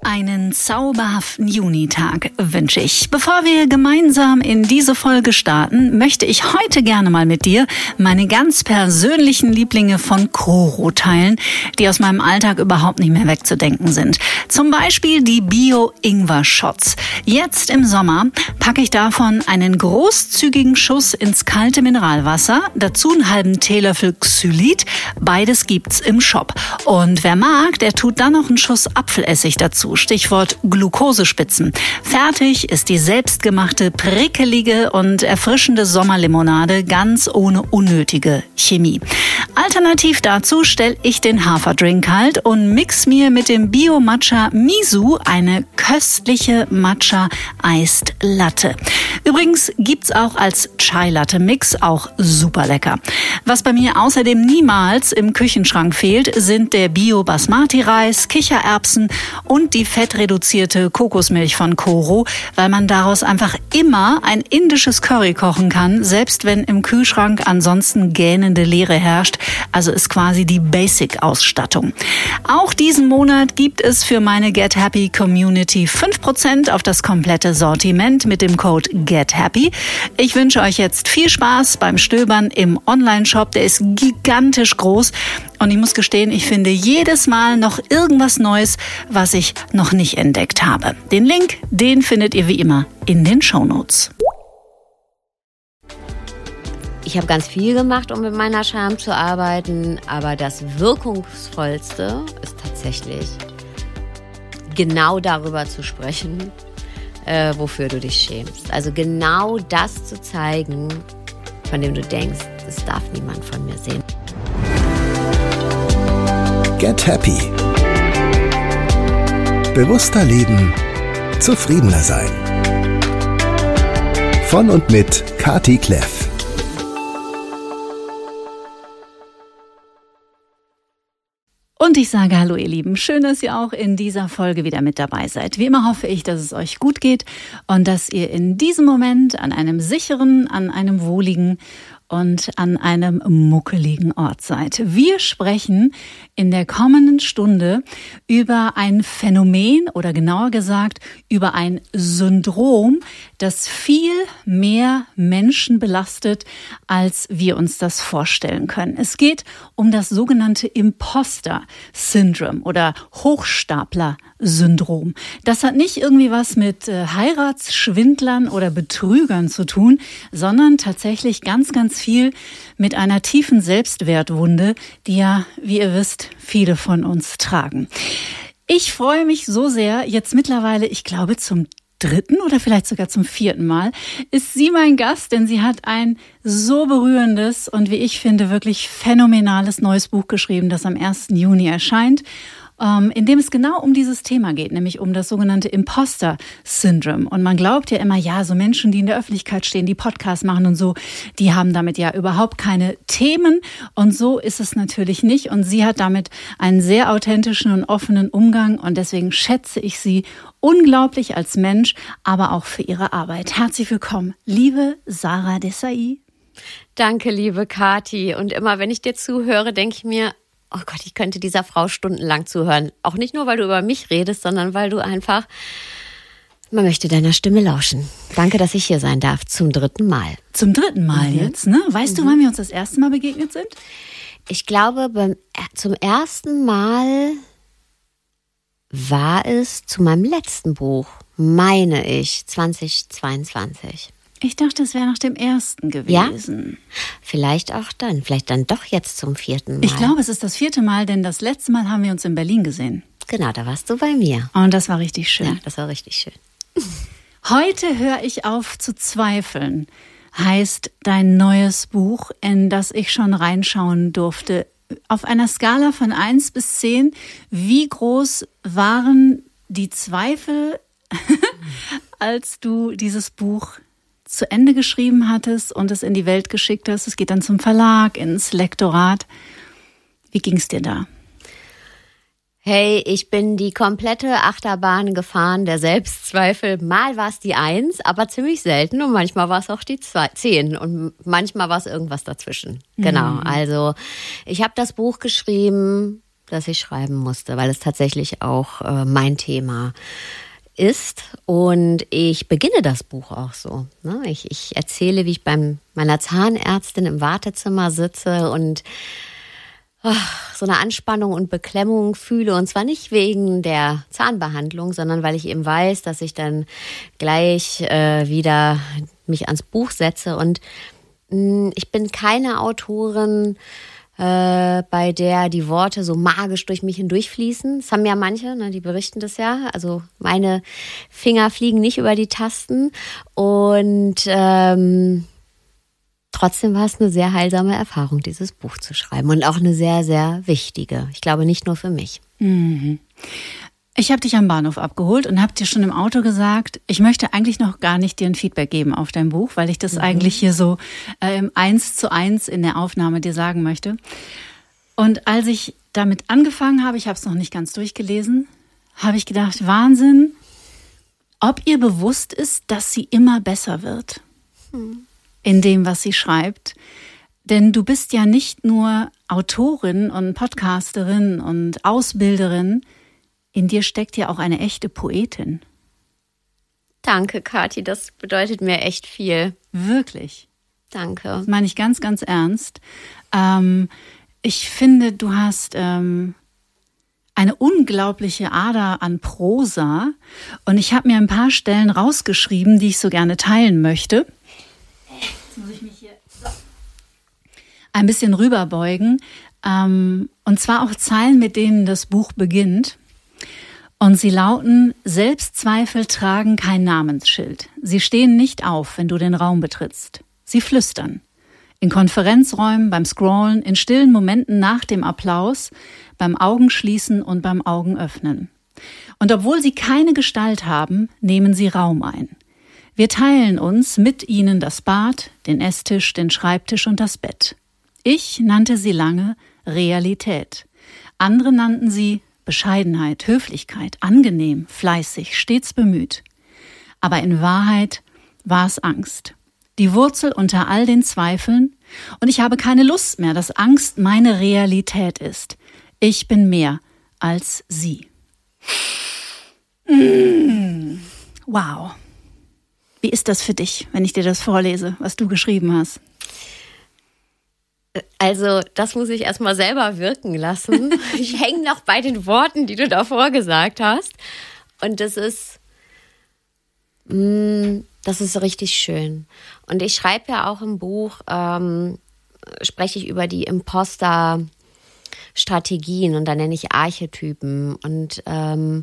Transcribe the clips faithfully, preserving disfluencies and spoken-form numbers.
Einen zauberhaften Junitag wünsche ich. Bevor wir gemeinsam in diese Folge starten, möchte ich heute gerne mal mit dir meine ganz persönlichen Lieblinge von Koro teilen, die aus meinem Alltag überhaupt nicht mehr wegzudenken sind. Zum Beispiel die Bio-Ingwer-Shots. Jetzt im Sommer packe ich davon einen großzügigen Schuss ins kalte Mineralwasser, dazu einen halben Teelöffel Xylit. Beides gibt's im Shop. Und wer mag, der tut dann noch einen Schuss Apfelessig dazu. Stichwort Glukosespitzen. Fertig ist die selbstgemachte, prickelige und erfrischende Sommerlimonade ganz ohne unnötige Chemie. Alternativ dazu stelle ich den Haferdrink kalt und mix mir mit dem Bio-Matcha Miso eine köstliche Matcha-Iced Latte. Übrigens gibt's auch als Chai-Latte-Mix, auch super lecker. Was bei mir außerdem niemals im Küchenschrank fehlt, sind der Bio-Basmati-Reis, Kichererbsen und die fettreduzierte Kokosmilch von Koro, weil man daraus einfach immer ein indisches Curry kochen kann, selbst wenn im Kühlschrank ansonsten gähnende Leere herrscht. Also ist quasi die Basic-Ausstattung. Auch diesen Monat gibt es für meine Get Happy Community fünf Prozent auf das komplette Sortiment mit dem Code GetHappy. Ich wünsche euch jetzt viel Spaß beim Stöbern im Online-Shop. Der ist gigantisch groß und ich muss gestehen, ich finde jedes Mal noch irgendwas Neues, was ich noch nicht entdeckt habe. Den Link, den findet ihr wie immer in den Shownotes. Ich habe ganz viel gemacht, um mit meiner Scham zu arbeiten, aber das Wirkungsvollste ist tatsächlich genau darüber zu sprechen, äh, wofür du dich schämst. Also genau das zu zeigen, von dem du denkst, das darf niemand von mir sehen. Get Happy. Bewusster leben, zufriedener sein. Von und mit Kati Kleff. Und ich sage hallo ihr Lieben, schön, dass ihr auch in dieser Folge wieder mit dabei seid. Wie immer hoffe ich, dass es euch gut geht und dass ihr in diesem Moment an einem sicheren, an einem wohligen und an einem muckeligen Ort seid. Wir sprechen in der kommenden Stunde über ein Phänomen oder genauer gesagt über ein Syndrom, das viel mehr Menschen belastet, als wir uns das vorstellen können. Es geht um das sogenannte Imposter-Syndrom oder Hochstapler-Syndrom. Das hat nicht irgendwie was mit äh, Heiratsschwindlern oder Betrügern zu tun, sondern tatsächlich ganz, ganz viel mit einer tiefen Selbstwertwunde, die ja, wie ihr wisst, viele von uns tragen. Ich freue mich so sehr, jetzt mittlerweile, ich glaube zum dritten oder vielleicht sogar zum vierten Mal, ist sie mein Gast, denn sie hat ein so berührendes und wie ich finde wirklich phänomenales neues Buch geschrieben, das am ersten Juni erscheint, in dem es genau um dieses Thema geht, nämlich um das sogenannte Imposter-Syndrom. Und man glaubt ja immer, ja, so Menschen, die in der Öffentlichkeit stehen, die Podcasts machen und so, die haben damit ja überhaupt keine Themen. Und so ist es natürlich nicht. Und sie hat damit einen sehr authentischen und offenen Umgang. Und deswegen schätze ich sie unglaublich als Mensch, aber auch für ihre Arbeit. Herzlich willkommen, liebe Sarah Desai. Danke, liebe Kati. Und immer, wenn ich dir zuhöre, denke ich mir, oh Gott, ich könnte dieser Frau stundenlang zuhören. Auch nicht nur, weil du über mich redest, sondern weil du einfach, man möchte deiner Stimme lauschen. Danke, dass ich hier sein darf, zum dritten Mal. Zum dritten Mal mhm. jetzt, ne? Weißt mhm. du, wann wir uns das erste Mal begegnet sind? Ich glaube, beim, zum ersten Mal war es zu meinem letzten Buch, meine ich, zweitausendzweiundzwanzig. Ich dachte, es wäre nach dem ersten gewesen. Ja, vielleicht auch dann. Vielleicht dann doch jetzt zum vierten Mal. Ich glaube, es ist das vierte Mal, denn das letzte Mal haben wir uns in Berlin gesehen. Genau, da warst du bei mir. Und das war richtig schön. Ja, das war richtig schön. Heute höre ich auf zu zweifeln, heißt dein neues Buch, in das ich schon reinschauen durfte. Auf einer Skala von eins bis zehn, wie groß waren die Zweifel, als du dieses Buch zu Ende geschrieben hattest und es in die Welt geschickt hast? Es geht dann zum Verlag, ins Lektorat. Wie ging es dir da? Hey, ich bin die komplette Achterbahn gefahren der Selbstzweifel. Mal war es die Eins, aber ziemlich selten. Und manchmal war es auch die zwei, Zehn. Und manchmal war es irgendwas dazwischen. Mhm. Genau, also ich habe das Buch geschrieben dass ich schreiben musste, weil es tatsächlich auch äh, mein Thema ist. Und ich beginne das Buch auch so. Ne? Ich, ich erzähle, wie ich bei meiner Zahnärztin im Wartezimmer sitze und oh, so eine Anspannung und Beklemmung fühle. Und zwar nicht wegen der Zahnbehandlung, sondern weil ich eben weiß, dass ich dann gleich äh, wieder mich ans Buch setze. Und mh, ich bin keine Autorin, Äh, bei der die Worte so magisch durch mich hindurchfließen. Das haben ja manche, ne, die berichten das ja. Also meine Finger fliegen nicht über die Tasten. Und ähm, trotzdem war es eine sehr heilsame Erfahrung, dieses Buch zu schreiben. Und auch eine sehr, sehr wichtige. Ich glaube, nicht nur für mich. Mhm. Ich habe dich am Bahnhof abgeholt und habe dir schon im Auto gesagt, ich möchte eigentlich noch gar nicht dir ein Feedback geben auf dein Buch, weil ich das mhm. eigentlich hier so ähm, eins zu eins in der Aufnahme dir sagen möchte. Und als ich damit angefangen habe, ich habe es noch nicht ganz durchgelesen, habe ich gedacht, Wahnsinn, ob ihr bewusst ist, dass sie immer besser wird mhm. in dem, was sie schreibt. Denn du bist ja nicht nur Autorin und Podcasterin und Ausbilderin, in dir steckt ja auch eine echte Poetin. Danke, Kathi, das bedeutet mir echt viel. Wirklich. Danke. Das meine ich ganz, ganz ernst. Ähm, ich finde, du hast ähm, eine unglaubliche Ader an Prosa. Und ich habe mir ein paar Stellen rausgeschrieben, die ich so gerne teilen möchte. Jetzt muss ich mich hier so ein bisschen rüberbeugen. Ähm, und zwar auch Zeilen, mit denen das Buch beginnt. Und sie lauten, Selbstzweifel tragen kein Namensschild. Sie stehen nicht auf, wenn du den Raum betrittst. Sie flüstern. In Konferenzräumen, beim Scrollen, in stillen Momenten nach dem Applaus, beim Augenschließen und beim Augenöffnen. Und obwohl sie keine Gestalt haben, nehmen sie Raum ein. Wir teilen uns mit ihnen das Bad, den Esstisch, den Schreibtisch und das Bett. Ich nannte sie lange Realität. Andere nannten sie Bescheidenheit, Höflichkeit, angenehm, fleißig, stets bemüht. Aber in Wahrheit war es Angst. Die Wurzel unter all den Zweifeln. Und ich habe keine Lust mehr, dass Angst meine Realität ist. Ich bin mehr als sie. Mmh. Wow. Wie ist das für dich, wenn ich dir das vorlese, was du geschrieben hast? Also das muss ich erstmal selber wirken lassen. Ich hänge noch bei den Worten, die du davor gesagt hast. Und das ist, mh, das ist richtig schön. Und ich schreibe ja auch im Buch, ähm, spreche ich über die Imposter-Strategien und da nenne ich Archetypen. Und ähm,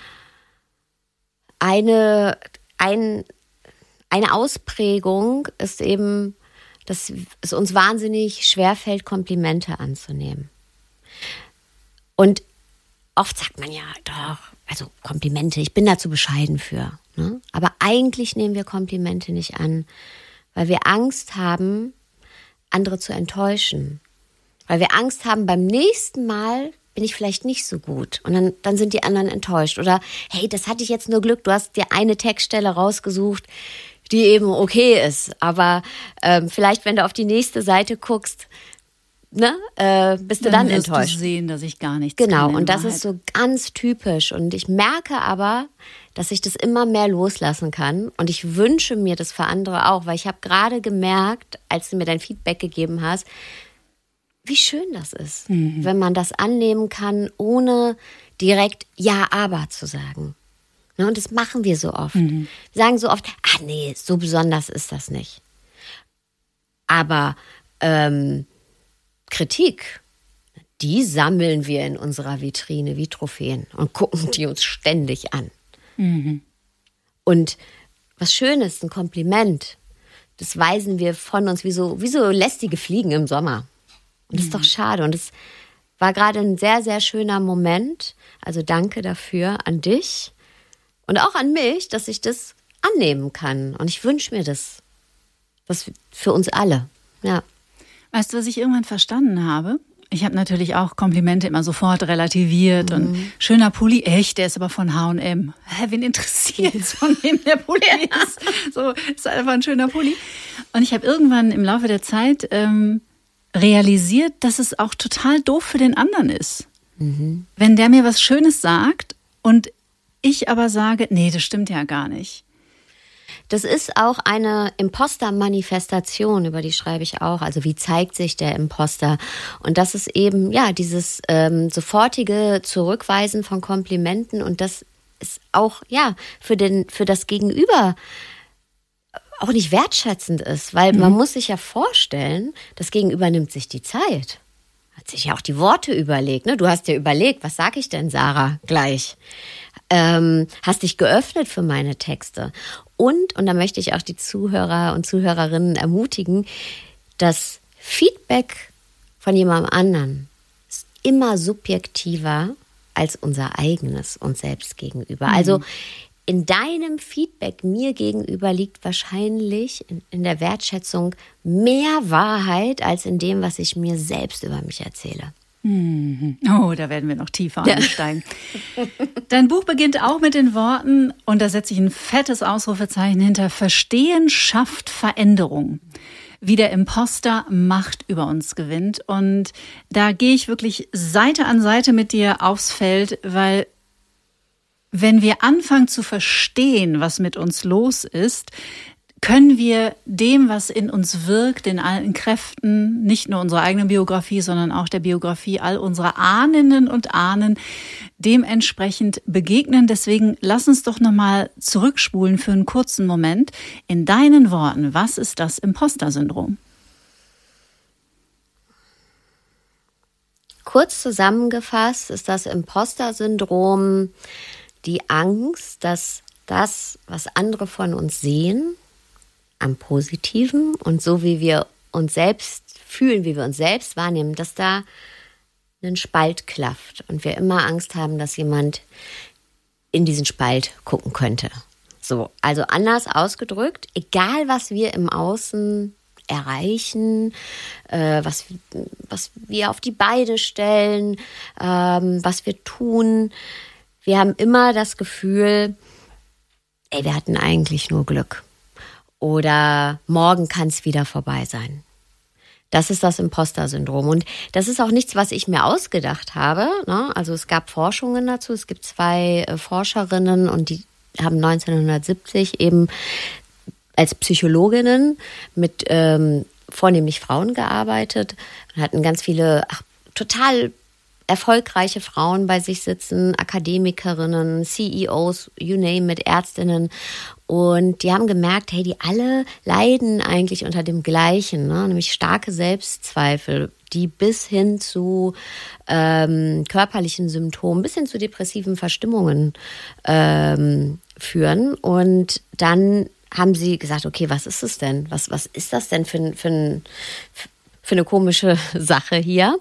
eine, ein, eine Ausprägung ist eben, dass es uns wahnsinnig schwerfällt, Komplimente anzunehmen. Und oft sagt man ja, doch, also Komplimente, ich bin da zu bescheiden für. Ne? Aber eigentlich nehmen wir Komplimente nicht an, weil wir Angst haben, andere zu enttäuschen. Weil wir Angst haben, beim nächsten Mal bin ich vielleicht nicht so gut. Und dann, dann sind die anderen enttäuscht. Oder, hey, das hatte ich jetzt nur Glück, du hast dir eine Textstelle rausgesucht, die eben okay ist. Aber ähm, vielleicht, wenn du auf die nächste Seite guckst, ne, äh, bist du dann, dann wirst enttäuscht. Du sehen, dass ich gar nichts Genau, kann, und das Wahrheit. Ist so ganz typisch. Und ich merke aber, dass ich das immer mehr loslassen kann. Und ich wünsche mir das für andere auch, weil ich habe gerade gemerkt, als du mir dein Feedback gegeben hast, wie schön das ist, mhm. wenn man das annehmen kann, ohne direkt Ja, aber zu sagen. Und das machen wir so oft. Mhm. Wir sagen so oft, ah nee, so besonders ist das nicht. Aber ähm, Kritik, die sammeln wir in unserer Vitrine wie Trophäen und gucken die uns ständig an. Mhm. Und was Schönes, ein Kompliment, das weisen wir von uns wie so, wie so lästige Fliegen im Sommer. Und das mhm. ist doch schade. Und es war gerade ein sehr, sehr schöner Moment. Also danke dafür an dich. Und auch an mich, dass ich das annehmen kann. Und ich wünsche mir das. Das für uns alle. Ja. Weißt du, was ich irgendwann verstanden habe? Ich habe natürlich auch Komplimente immer sofort relativiert. Mhm. Und schöner Pulli, echt, der ist aber von H und M. Hä, wen interessiert es, von wem der Pulli ist? So, ist einfach ein schöner Pulli. Und ich habe irgendwann im Laufe der Zeit ähm, realisiert, dass es auch total doof für den anderen ist. Mhm. Wenn der mir was Schönes sagt und ich aber sage, nee, das stimmt ja gar nicht. Das ist auch eine Imposter-Manifestation, über die schreibe ich auch. Also wie zeigt sich der Imposter? Und das ist eben ja dieses ähm, sofortige Zurückweisen von Komplimenten. Und das ist auch ja für den für das Gegenüber auch nicht wertschätzend ist, weil mhm. man muss sich ja vorstellen, das Gegenüber nimmt sich die Zeit. Hat sich ja auch die Worte überlegt. Ne? Du hast dir überlegt, was sag ich denn, Sarah, gleich? Ähm, hast dich geöffnet für meine Texte. Und, und da möchte ich auch die Zuhörer und Zuhörerinnen ermutigen, das Feedback von jemandem anderen ist immer subjektiver als unser eigenes uns selbst gegenüber. Mhm. Also in deinem Feedback mir gegenüber liegt wahrscheinlich in, in der Wertschätzung mehr Wahrheit als in dem, was ich mir selbst über mich erzähle. Oh, da werden wir noch tiefer ja. einsteigen. Dein Buch beginnt auch mit den Worten, und da setze ich ein fettes Ausrufezeichen hinter: Verstehen schafft Veränderung. Wie der Imposter Macht über uns gewinnt. Und da gehe ich wirklich Seite an Seite mit dir aufs Feld, weil wenn wir anfangen zu verstehen, was mit uns los ist, können wir dem, was in uns wirkt, den alten Kräften, nicht nur unserer eigenen Biografie, sondern auch der Biografie all unserer Ahninnen und Ahnen, dementsprechend begegnen. Deswegen lass uns doch nochmal zurückspulen für einen kurzen Moment. In deinen Worten, was ist das Imposter-Syndrom? Kurz zusammengefasst ist das Imposter-Syndrom die Angst, dass das, was andere von uns sehen, am Positiven und so wie wir uns selbst fühlen, wie wir uns selbst wahrnehmen, dass da ein Spalt klafft und wir immer Angst haben, dass jemand in diesen Spalt gucken könnte. So, also anders ausgedrückt, egal was wir im Außen erreichen, äh, was, was wir auf die Beine stellen, ähm, was wir tun, wir haben immer das Gefühl, ey, wir hatten eigentlich nur Glück. Oder morgen kann es wieder vorbei sein. Das ist das Imposter-Syndrom. Und das ist auch nichts, was ich mir ausgedacht habe. Ne? Also es gab Forschungen dazu. Es gibt zwei äh, Forscherinnen und die haben neunzehnhundertsiebzig eben als Psychologinnen mit ähm, vornehmlich Frauen gearbeitet und hatten ganz viele ach, total erfolgreiche Frauen bei sich sitzen, Akademikerinnen, C E Os, you name it, Ärztinnen. Und die haben gemerkt, hey, die alle leiden eigentlich unter dem Gleichen, ne? Nämlich starke Selbstzweifel, die bis hin zu ähm, körperlichen Symptomen, bis hin zu depressiven Verstimmungen ähm, führen. Und dann haben sie gesagt, okay, was ist es denn? Was, was ist das denn für, für, für eine komische Sache hier?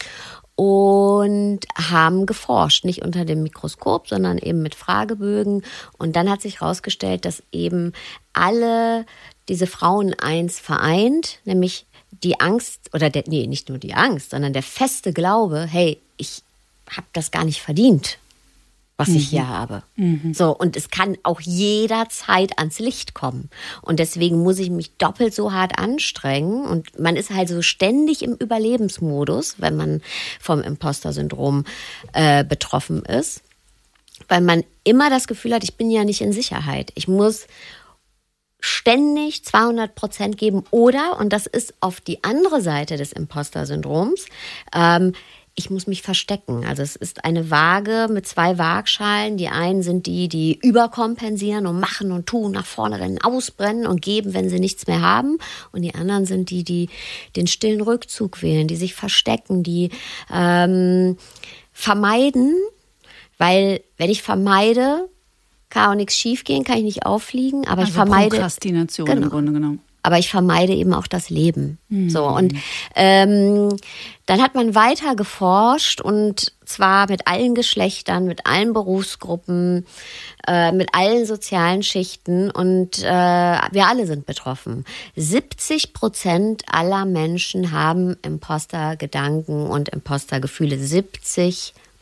Und haben geforscht, nicht unter dem Mikroskop, sondern eben mit Fragebögen. Und dann hat sich herausgestellt, dass eben alle diese Frauen eins vereint, nämlich die Angst, oder der, nee, nicht nur die Angst, sondern der feste Glaube, hey, ich habe das gar nicht verdient, was mhm. ich hier habe. Mhm. So, und es kann auch jederzeit ans Licht kommen. Und deswegen muss ich mich doppelt so hart anstrengen. Und man ist halt so ständig im Überlebensmodus, wenn man vom Imposter-Syndrom äh, betroffen ist. Weil man immer das Gefühl hat, ich bin ja nicht in Sicherheit. Ich muss ständig zweihundert Prozent geben. Oder, und das ist auf die andere Seite des Imposter-Syndroms, ähm, ich muss mich verstecken. Also es ist eine Waage mit zwei Waagschalen. Die einen sind die, die überkompensieren und machen und tun, nach vorne rennen, ausbrennen und geben, wenn sie nichts mehr haben. Und die anderen sind die, die den stillen Rückzug wählen, die sich verstecken, die ähm, vermeiden. Weil wenn ich vermeide, kann auch nichts schiefgehen, kann ich nicht auffliegen. Aber also ich vermeide Prokrastination genau, im Grunde genommen. Aber ich vermeide eben auch das Leben. Mhm. So, und ähm, dann hat man weiter geforscht und zwar mit allen Geschlechtern, mit allen Berufsgruppen, äh, mit allen sozialen Schichten und äh, wir alle sind betroffen. siebzig Prozent aller Menschen haben Imposter-Gedanken und Imposter-Gefühle. siebzig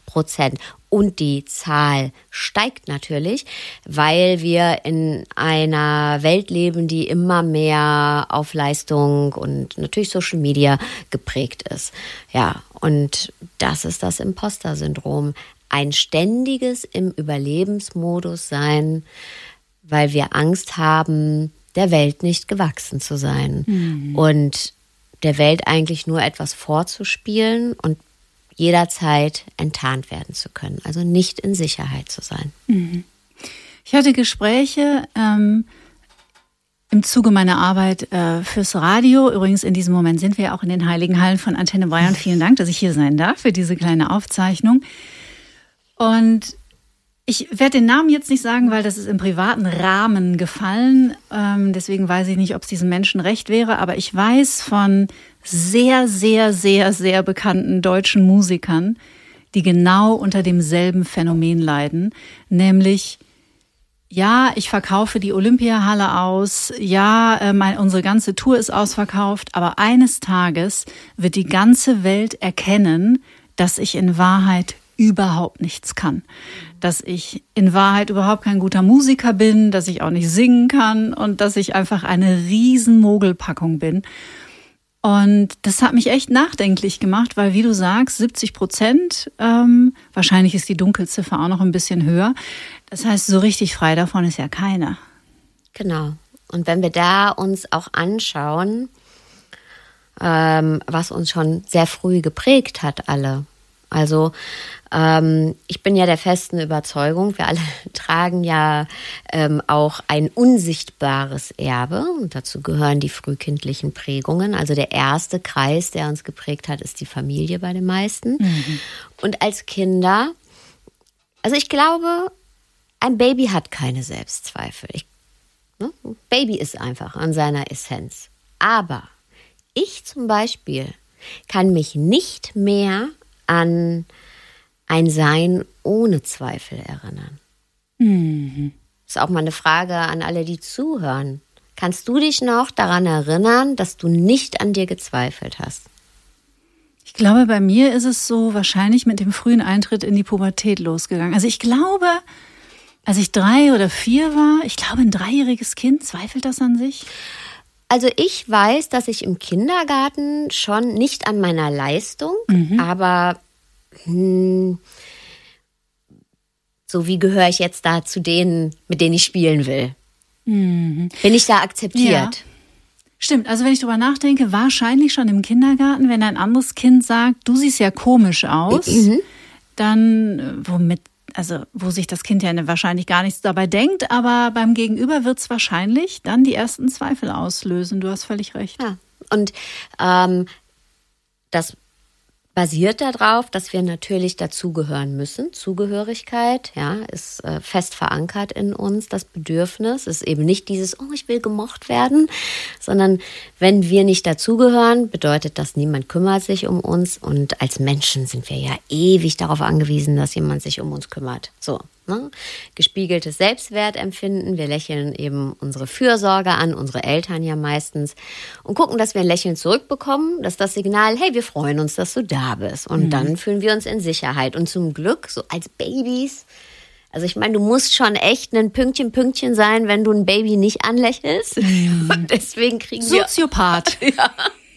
Prozent. Und die Zahl steigt natürlich, weil wir in einer Welt leben, die immer mehr auf Leistung und natürlich Social Media geprägt ist. Ja, und das ist das Imposter-Syndrom. Ein ständiges im Überlebensmodus sein, weil wir Angst haben, der Welt nicht gewachsen zu sein. Mhm. Und der Welt eigentlich nur etwas vorzuspielen und jederzeit enttarnt werden zu können. Also nicht in Sicherheit zu sein. Mhm. Ich hatte Gespräche ähm, im Zuge meiner Arbeit äh, fürs Radio. Übrigens in diesem Moment sind wir auch in den Heiligen Hallen von Antenne Bayern. Vielen Dank, dass ich hier sein darf für diese kleine Aufzeichnung. Und ich werde den Namen jetzt nicht sagen, weil das ist im privaten Rahmen gefallen. Ähm, deswegen weiß ich nicht, ob es diesen Menschen recht wäre. Aber ich weiß von sehr, sehr, sehr, sehr bekannten deutschen Musikern, die genau unter demselben Phänomen leiden. Nämlich, ja, ich verkaufe die Olympiahalle aus. Ja, äh, mein, unsere ganze Tour ist ausverkauft. Aber eines Tages wird die ganze Welt erkennen, dass ich in Wahrheit überhaupt nichts kann. Dass ich in Wahrheit überhaupt kein guter Musiker bin, dass ich auch nicht singen kann und dass ich einfach eine riesen Mogelpackung bin. Und das hat mich echt nachdenklich gemacht, weil, wie du sagst, siebzig Prozent, ähm, wahrscheinlich ist die Dunkelziffer auch noch ein bisschen höher. Das heißt, so richtig frei davon ist ja keiner. Genau. Und wenn wir da uns auch anschauen, ähm, was uns schon sehr früh geprägt hat, alle. Also ähm, ich bin ja der festen Überzeugung, wir alle tragen ja ähm, auch ein unsichtbares Erbe und dazu gehören die frühkindlichen Prägungen. Also der erste Kreis, der uns geprägt hat, ist die Familie bei den meisten. Mhm. Und als Kinder, also ich glaube, ein Baby hat keine Selbstzweifel. Ich, ne? Baby ist einfach an seiner Essenz. Aber ich zum Beispiel kann mich nicht mehr an ein Sein ohne Zweifel erinnern. Mhm. Das ist auch mal eine Frage an alle, die zuhören. Kannst du dich noch daran erinnern, dass du nicht an dir gezweifelt hast? Ich glaube, bei mir ist es so wahrscheinlich mit dem frühen Eintritt in die Pubertät losgegangen. Also ich glaube, als ich drei oder vier war, ich glaube, ein dreijähriges Kind, zweifelt das an sich? Also ich weiß, dass ich im Kindergarten schon nicht an meiner Leistung, mhm. aber hm, so wie gehöre ich jetzt da zu denen, mit denen ich spielen will? Mhm. Bin ich da akzeptiert? Ja. Stimmt, also wenn ich drüber nachdenke, wahrscheinlich schon im Kindergarten, wenn ein anderes Kind sagt, du siehst ja komisch aus, mhm. dann womit Also wo sich das Kind ja wahrscheinlich gar nichts dabei denkt, aber beim Gegenüber wird es wahrscheinlich dann die ersten Zweifel auslösen. Du hast völlig recht. Ja, und ähm, das basiert darauf, dass wir natürlich dazugehören müssen. Zugehörigkeit, ja, ist äh, fest verankert in uns, das Bedürfnis. Ist eben nicht dieses, oh, ich will gemocht werden, sondern wenn wir nicht dazugehören, bedeutet das, niemand kümmert sich um uns. Und als Menschen sind wir ja ewig darauf angewiesen, dass jemand sich um uns kümmert. So, ne? Gespiegeltes Selbstwertempfinden. Wir lächeln eben unsere Fürsorge an, unsere Eltern ja meistens, und gucken, dass wir ein Lächeln zurückbekommen. Das ist das Signal, hey, wir freuen uns, dass du da bist. Und mhm. dann fühlen wir uns in Sicherheit. Und zum Glück, so als Babys, also ich meine, du musst schon echt ein Pünktchen, Pünktchen sein, wenn du ein Baby nicht anlächelst. Mhm. Und deswegen kriegen wir... Soziopath. Ja.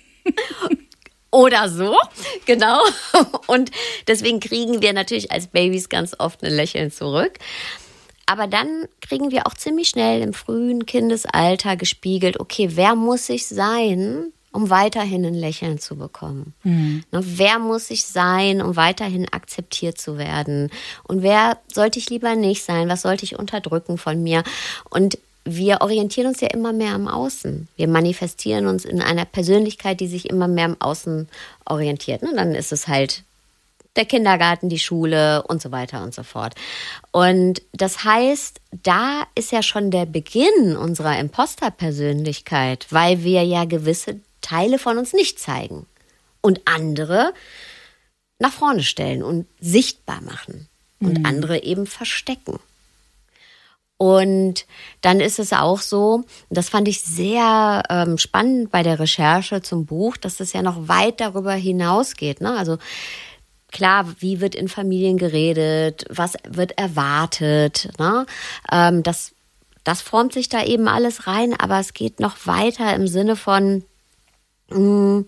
Oder so, genau. Und deswegen kriegen wir natürlich als Babys ganz oft ein Lächeln zurück. Aber dann kriegen wir auch ziemlich schnell im frühen Kindesalter gespiegelt, okay, wer muss ich sein, um weiterhin ein Lächeln zu bekommen? Mhm. Wer muss ich sein, um weiterhin akzeptiert zu werden? Und wer sollte ich lieber nicht sein? Was sollte ich unterdrücken von mir? Und wir orientieren uns ja immer mehr am Außen. Wir manifestieren uns in einer Persönlichkeit, die sich immer mehr am Außen orientiert. Und dann ist es halt der Kindergarten, die Schule und so weiter und so fort. Und das heißt, da ist ja schon der Beginn unserer Imposter-Persönlichkeit, weil wir ja gewisse Teile von uns nicht zeigen und andere nach vorne stellen und sichtbar machen und mhm. andere eben verstecken. Und dann ist es auch so, das fand ich sehr ähm, spannend bei der Recherche zum Buch, dass es ja noch weit darüber hinausgeht. Ne? Also klar, wie wird in Familien geredet, was wird erwartet, ne? Ähm, das, das formt sich da eben alles rein, aber es geht noch weiter im Sinne von mh,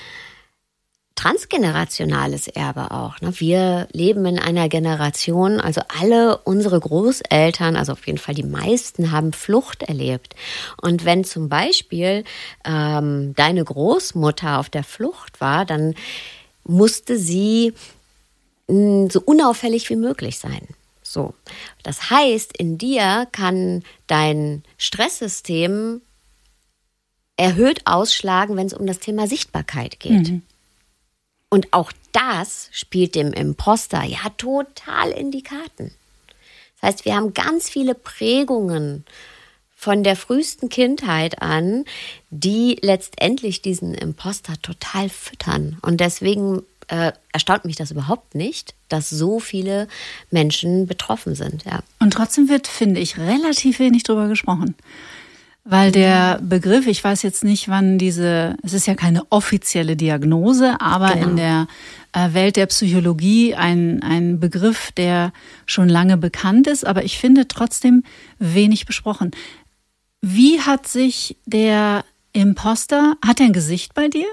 transgenerationales Erbe auch. Ne? Wir leben in einer Generation, also alle unsere Großeltern, also auf jeden Fall die meisten, haben Flucht erlebt. Und wenn zum Beispiel ähm, deine Großmutter auf der Flucht war, dann musste sie mh, so unauffällig wie möglich sein. So. Das heißt, in dir kann dein Stresssystem erhöht ausschlagen, wenn es um das Thema Sichtbarkeit geht. Mhm. Und auch das spielt dem Imposter ja total in die Karten. Das heißt, wir haben ganz viele Prägungen von der frühesten Kindheit an, die letztendlich diesen Imposter total füttern. Und deswegen äh, erstaunt mich das überhaupt nicht, dass so viele Menschen betroffen sind. Ja. Und trotzdem wird, finde ich, relativ wenig drüber gesprochen. Weil der Begriff, ich weiß jetzt nicht, wann diese, es ist ja keine offizielle Diagnose, aber genau. in der äh, Welt der Psychologie ein, ein Begriff, der schon lange bekannt ist, aber ich finde trotzdem wenig besprochen. Wie hat sich der Imposter, hat er ein Gesicht bei dir?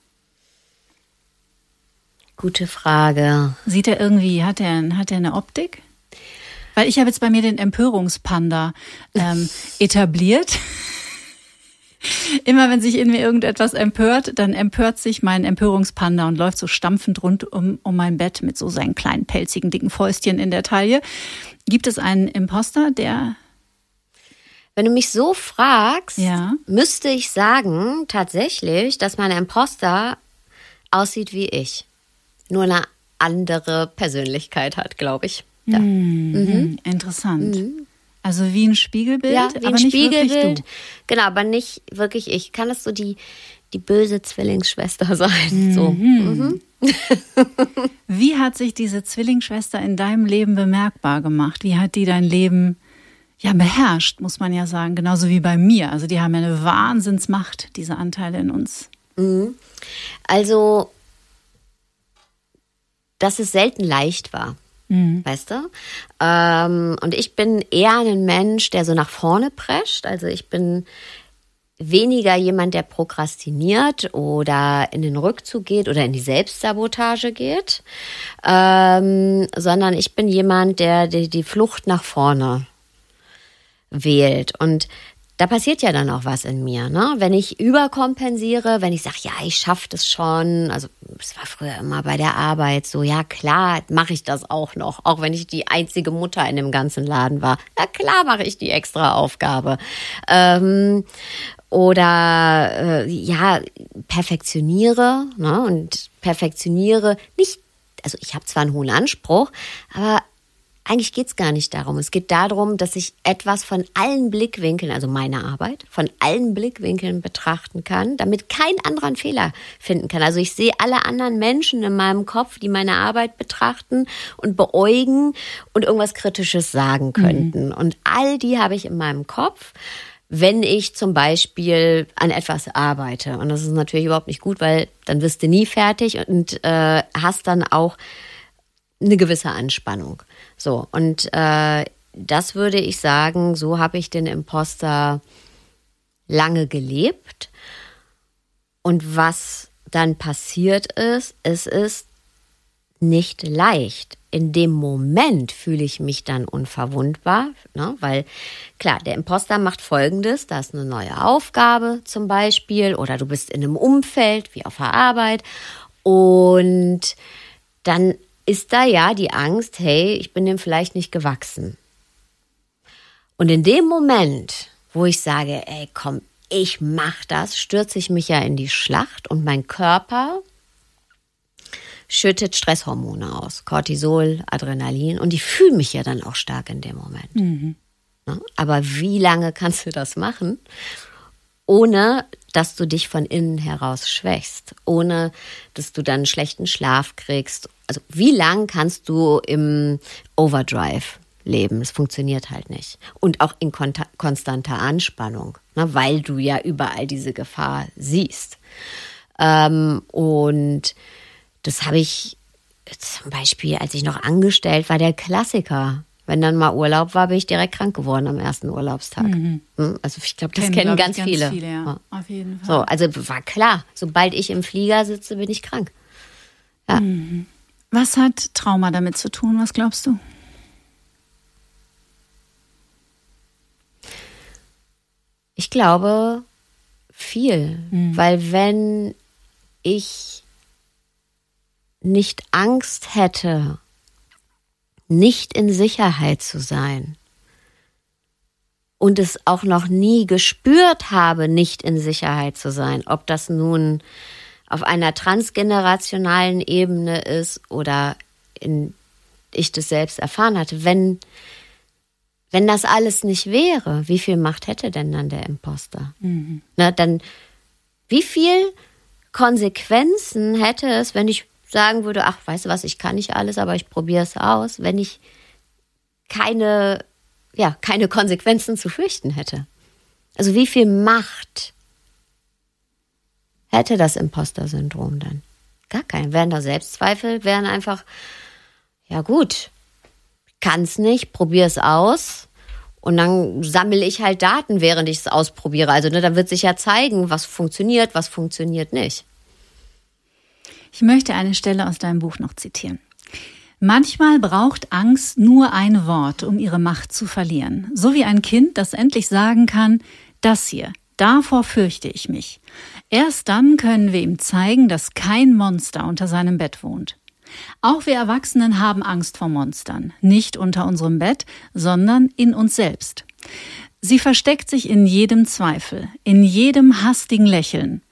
Gute Frage. Sieht er irgendwie, hat er, hat er eine Optik? Weil ich habe jetzt bei mir den Empörungspanda ähm, etabliert. Immer wenn sich in mir irgendetwas empört, dann empört sich mein Empörungspanda und läuft so stampfend rund um, um mein Bett mit so seinen kleinen, pelzigen, dicken Fäustchen in der Taille. Gibt es einen Imposter, der... Wenn du mich so fragst, ja. müsste ich sagen, tatsächlich, dass mein Imposter aussieht wie ich. Nur eine andere Persönlichkeit hat, glaube ich. Ja. Mhm. Mhm. Interessant. Mhm. Also wie ein Spiegelbild, ja, wie aber ein nicht Spiegelbild. Wirklich du. Genau, aber nicht wirklich ich. Kann das so die, die böse Zwillingsschwester sein? Mhm. So. Mhm. Wie hat sich diese Zwillingsschwester in deinem Leben bemerkbar gemacht? Wie hat die dein Leben ja beherrscht, muss man ja sagen, genauso wie bei mir. Also die haben ja eine Wahnsinnsmacht, diese Anteile in uns. Mhm. Also, dass es selten leicht war. Mhm. Weißt du? Ähm, und ich bin eher ein Mensch, der so nach vorne prescht. Also ich bin weniger jemand, der prokrastiniert oder in den Rückzug geht oder in die Selbstsabotage geht, ähm, sondern ich bin jemand, der die, die Flucht nach vorne wählt. Und da passiert ja dann auch was in mir, ne? Wenn ich überkompensiere, wenn ich sage, ja, ich schaffe das schon, also es war früher immer bei der Arbeit so, ja klar, mache ich das auch noch, auch wenn ich die einzige Mutter in dem ganzen Laden war. Ja klar mache ich die extra Aufgabe. Ähm, oder äh, ja, perfektioniere, ne? Und perfektioniere nicht, also ich habe zwar einen hohen Anspruch, aber eigentlich geht es gar nicht darum. Es geht darum, dass ich etwas von allen Blickwinkeln, also meine Arbeit, von allen Blickwinkeln betrachten kann, damit kein anderer einen Fehler finden kann. Also ich sehe alle anderen Menschen in meinem Kopf, die meine Arbeit betrachten und beäugen und irgendwas Kritisches sagen könnten. Mhm. Und all die habe ich in meinem Kopf, wenn ich zum Beispiel an etwas arbeite. Und das ist natürlich überhaupt nicht gut, weil dann wirst du nie fertig und äh, hast dann auch eine gewisse Anspannung. So, und äh, das würde ich sagen, so habe ich den Imposter lange gelebt. Und was dann passiert ist, es ist nicht leicht. In dem Moment fühle ich mich dann unverwundbar, ne? Weil klar, der Imposter macht Folgendes, da ist eine neue Aufgabe zum Beispiel oder du bist in einem Umfeld wie auf der Arbeit und dann ist da ja die Angst, hey, ich bin dem vielleicht nicht gewachsen. Und in dem Moment, wo ich sage, ey, komm, ich mach das, stürze ich mich ja in die Schlacht und mein Körper schüttet Stresshormone aus, Cortisol, Adrenalin und ich fühle mich ja dann auch stark in dem Moment. Mhm. Aber wie lange kannst du das machen, ohne dass du dich von innen heraus schwächst, ohne dass du dann einen schlechten Schlaf kriegst? Also wie lang kannst du im Overdrive leben? Es funktioniert halt nicht. Und auch in konta- konstanter Anspannung, ne, weil du ja überall diese Gefahr siehst. Ähm, und das habe ich zum Beispiel, als ich noch angestellt war, der Klassiker. Wenn dann mal Urlaub war, bin ich direkt krank geworden am ersten Urlaubstag. Mhm. Also ich glaube, das kennen, kennen ganz, ganz viele. viele ja. Ja. Auf jeden Fall. So, also war klar, sobald ich im Flieger sitze, bin ich krank. Ja. Mhm. Was hat Trauma damit zu tun? Was glaubst du? Ich glaube viel, mhm. weil wenn ich nicht Angst hätte, nicht in Sicherheit zu sein und es auch noch nie gespürt habe, nicht in Sicherheit zu sein, ob das nun auf einer transgenerationalen Ebene ist oder in, ich das selbst erfahren hatte, wenn, wenn das alles nicht wäre, wie viel Macht hätte denn dann der Imposter? Mhm. Na, dann, wie viel Konsequenzen hätte es, wenn ich sagen würde, ach, weißt du was, ich kann nicht alles, aber ich probiere es aus, wenn ich keine, ja, keine Konsequenzen zu fürchten hätte. Also wie viel Macht hätte das Imposter-Syndrom dann? Gar keinen. Wären da Selbstzweifel, wären einfach, ja gut, kann es nicht, probiere es aus und dann sammle ich halt Daten, während ich es ausprobiere. Also ne, da wird sich ja zeigen, was funktioniert, was funktioniert nicht. Ich möchte eine Stelle aus deinem Buch noch zitieren. Manchmal braucht Angst nur ein Wort, um ihre Macht zu verlieren. So wie ein Kind, das endlich sagen kann, das hier, davor fürchte ich mich. Erst dann können wir ihm zeigen, dass kein Monster unter seinem Bett wohnt. Auch wir Erwachsenen haben Angst vor Monstern. Nicht unter unserem Bett, sondern in uns selbst. Sie versteckt sich in jedem Zweifel, in jedem hastigen Lächeln.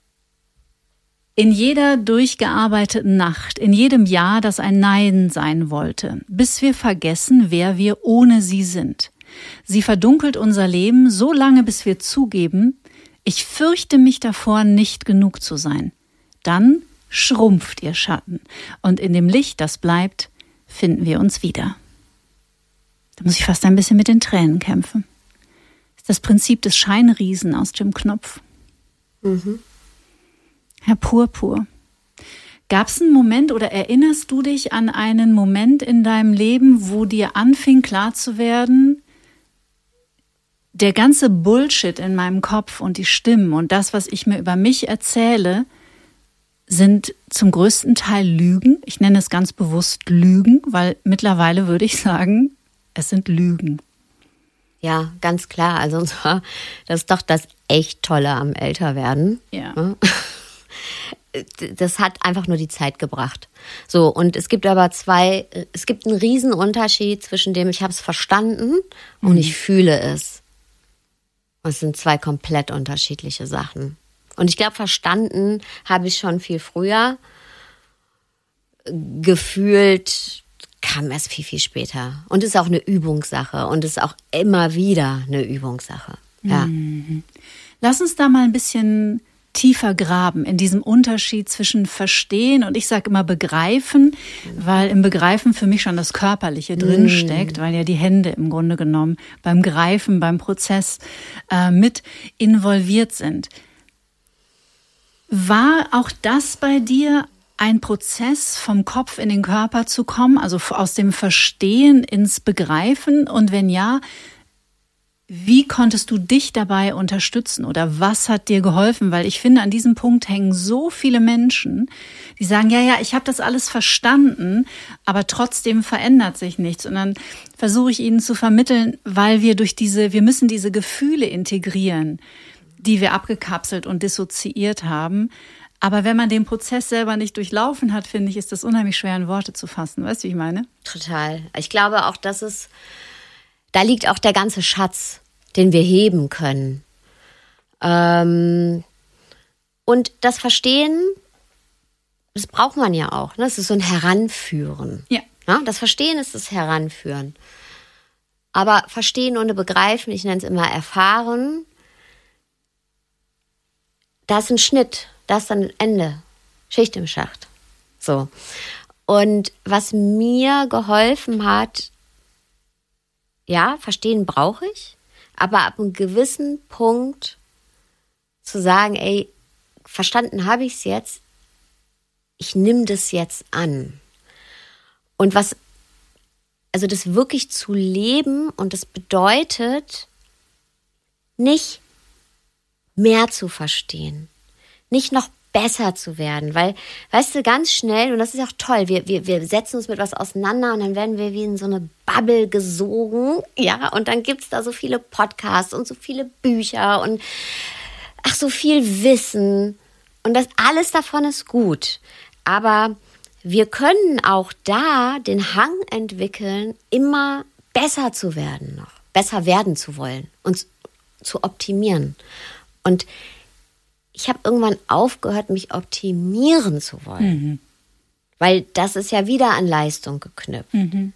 In jeder durchgearbeiteten Nacht, in jedem Jahr, das ein Nein sein wollte, bis wir vergessen, wer wir ohne sie sind. Sie verdunkelt unser Leben so lange, bis wir zugeben, ich fürchte mich davor, nicht genug zu sein. Dann schrumpft ihr Schatten und in dem Licht, das bleibt, finden wir uns wieder. Da muss ich fast ein bisschen mit den Tränen kämpfen. Das ist das Prinzip des Scheinriesen aus Jim Knopf. Mhm. Herr Purpur, gab es einen Moment oder erinnerst du dich an einen Moment in deinem Leben, wo dir anfing klar zu werden, der ganze Bullshit in meinem Kopf und die Stimmen und das, was ich mir über mich erzähle, sind zum größten Teil Lügen. Ich nenne es ganz bewusst Lügen, weil mittlerweile würde ich sagen, es sind Lügen. Ja, ganz klar. Also das ist doch das echt Tolle am Älterwerden. Ja. Das hat einfach nur die Zeit gebracht. So, und es gibt aber zwei, es gibt einen riesen Unterschied zwischen dem, ich habe es verstanden und mhm. ich fühle es. Und es sind zwei komplett unterschiedliche Sachen. Und ich glaube, verstanden habe ich schon viel früher. Gefühlt kam erst viel, viel später. Und es ist auch eine Übungssache und es ist auch immer wieder eine Übungssache. Ja. Mhm. Lass uns da mal ein bisschen tiefer graben in diesem Unterschied zwischen Verstehen und ich sage immer Begreifen, weil im Begreifen für mich schon das Körperliche drin steckt, weil ja die Hände im Grunde genommen beim Greifen, beim Prozess äh, mit involviert sind. War auch das bei dir ein Prozess, vom Kopf in den Körper zu kommen, also aus dem Verstehen ins Begreifen? Und wenn ja, wie konntest du dich dabei unterstützen oder was hat dir geholfen? Weil ich finde, an diesem Punkt hängen so viele Menschen, die sagen, ja, ja, ich habe das alles verstanden, aber trotzdem verändert sich nichts. Und dann versuche ich ihnen zu vermitteln, weil wir durch diese, wir müssen diese Gefühle integrieren, die wir abgekapselt und dissoziiert haben. Aber wenn man den Prozess selber nicht durchlaufen hat, finde ich, ist das unheimlich schwer in Worte zu fassen. Weißt du, wie ich meine? Total. Ich glaube auch, dass es da liegt auch der ganze Schatz, den wir heben können. Ähm, und das Verstehen, das braucht man ja auch. Ne? Das ist so ein Heranführen. Ja. Ne? Das Verstehen ist das Heranführen. Aber Verstehen ohne Begreifen, ich nenne es immer Erfahren, da ist ein Schnitt, da ist dann ein Ende. Schicht im Schacht. So. Und was mir geholfen hat, ja, verstehen brauche ich, aber ab einem gewissen Punkt zu sagen, ey, verstanden habe ich es jetzt, ich nehme das jetzt an. Und was, also das wirklich zu leben, und das bedeutet nicht mehr zu verstehen, nicht noch besser zu werden, weil, weißt du, ganz schnell, und das ist auch toll, wir, wir, wir setzen uns mit was auseinander und dann werden wir wie in so eine Bubble gesogen, ja, und dann gibt's da so viele Podcasts und so viele Bücher und ach, so viel Wissen, und das alles davon ist gut, aber wir können auch da den Hang entwickeln, immer besser zu werden noch, besser werden zu wollen, uns zu optimieren. Und ich habe irgendwann aufgehört, mich optimieren zu wollen. Mhm. Weil das ist ja wieder an Leistung geknüpft. Mhm.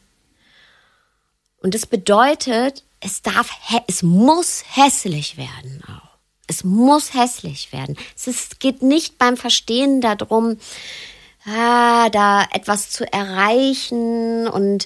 Und das bedeutet, es darf, es muss hässlich werden auch. Es muss hässlich werden. Es ist, geht nicht beim Verstehen darum, ah, da etwas zu erreichen und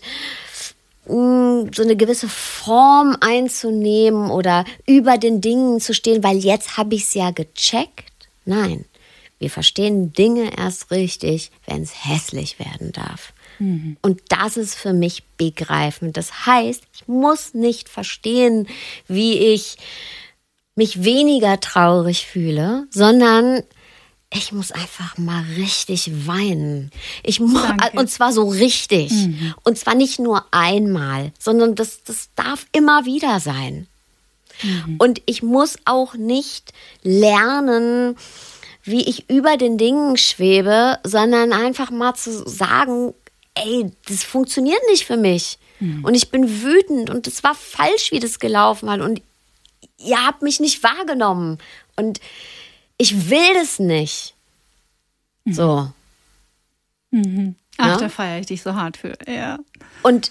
mh, so eine gewisse Form einzunehmen oder über den Dingen zu stehen, weil jetzt habe ich es ja gecheckt. Nein, wir verstehen Dinge erst richtig, wenn es hässlich werden darf. Mhm. Und das ist für mich begreifen. Das heißt, ich muss nicht verstehen, wie ich mich weniger traurig fühle, sondern ich muss einfach mal richtig weinen. Ich mu- und zwar so richtig. Mhm. Und zwar nicht nur einmal, sondern das, das darf immer wieder sein. Mhm. Und ich muss auch nicht lernen, wie ich über den Dingen schwebe, sondern einfach mal zu sagen, ey, das funktioniert nicht für mich. Mhm. Und ich bin wütend und es war falsch, wie das gelaufen hat. Und ihr habt mich nicht wahrgenommen. Und ich will das nicht. Mhm. So. Mhm. Ach, ja? Da feiere ich dich so hart für. Ja. Und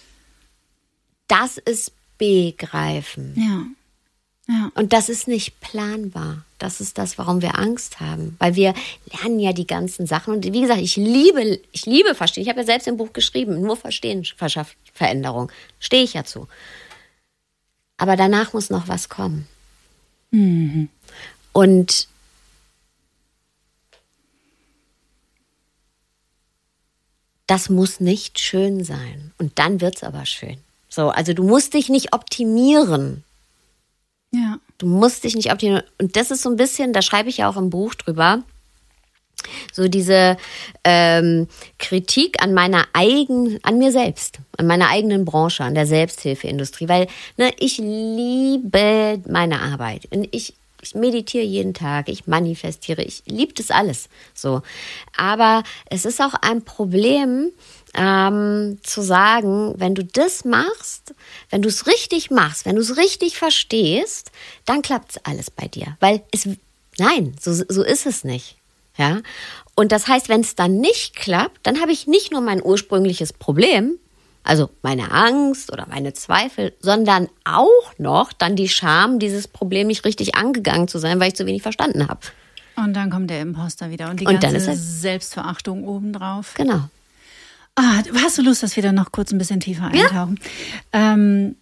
das ist begreifen. Ja. Ja. Und das ist nicht planbar. Das ist das, warum wir Angst haben. Weil wir lernen ja die ganzen Sachen. Und wie gesagt, ich liebe, ich liebe Verstehen. Ich habe ja selbst im Buch geschrieben, nur Verstehen verschafft Veränderung. Stehe ich ja zu. Aber danach muss noch was kommen. Mhm. Und das muss nicht schön sein. Und dann wird's aber schön. So, also du musst dich nicht optimieren. Ja. Du musst dich nicht optimieren. Und das ist so ein bisschen, da schreibe ich ja auch im Buch drüber, so diese ähm, Kritik an meiner eigenen, an mir selbst, an meiner eigenen Branche, an der Selbsthilfeindustrie. Weil ne, ich liebe meine Arbeit. Und ich, ich meditiere jeden Tag, ich manifestiere, ich liebe das alles. So. Aber es ist auch ein Problem, Ähm, zu sagen, wenn du das machst, wenn du es richtig machst, wenn du es richtig verstehst, dann klappt es alles bei dir. Weil es, nein, so, so ist es nicht. Ja? Und das heißt, wenn es dann nicht klappt, dann habe ich nicht nur mein ursprüngliches Problem, also meine Angst oder meine Zweifel, sondern auch noch dann die Scham, dieses Problem nicht richtig angegangen zu sein, weil ich zu wenig verstanden habe. Und dann kommt der Imposter wieder und die und ganze dann Selbstverachtung obendrauf. Genau. Ah, hast du Lust, dass wir da noch kurz ein bisschen tiefer eintauchen? Ja. Ähm,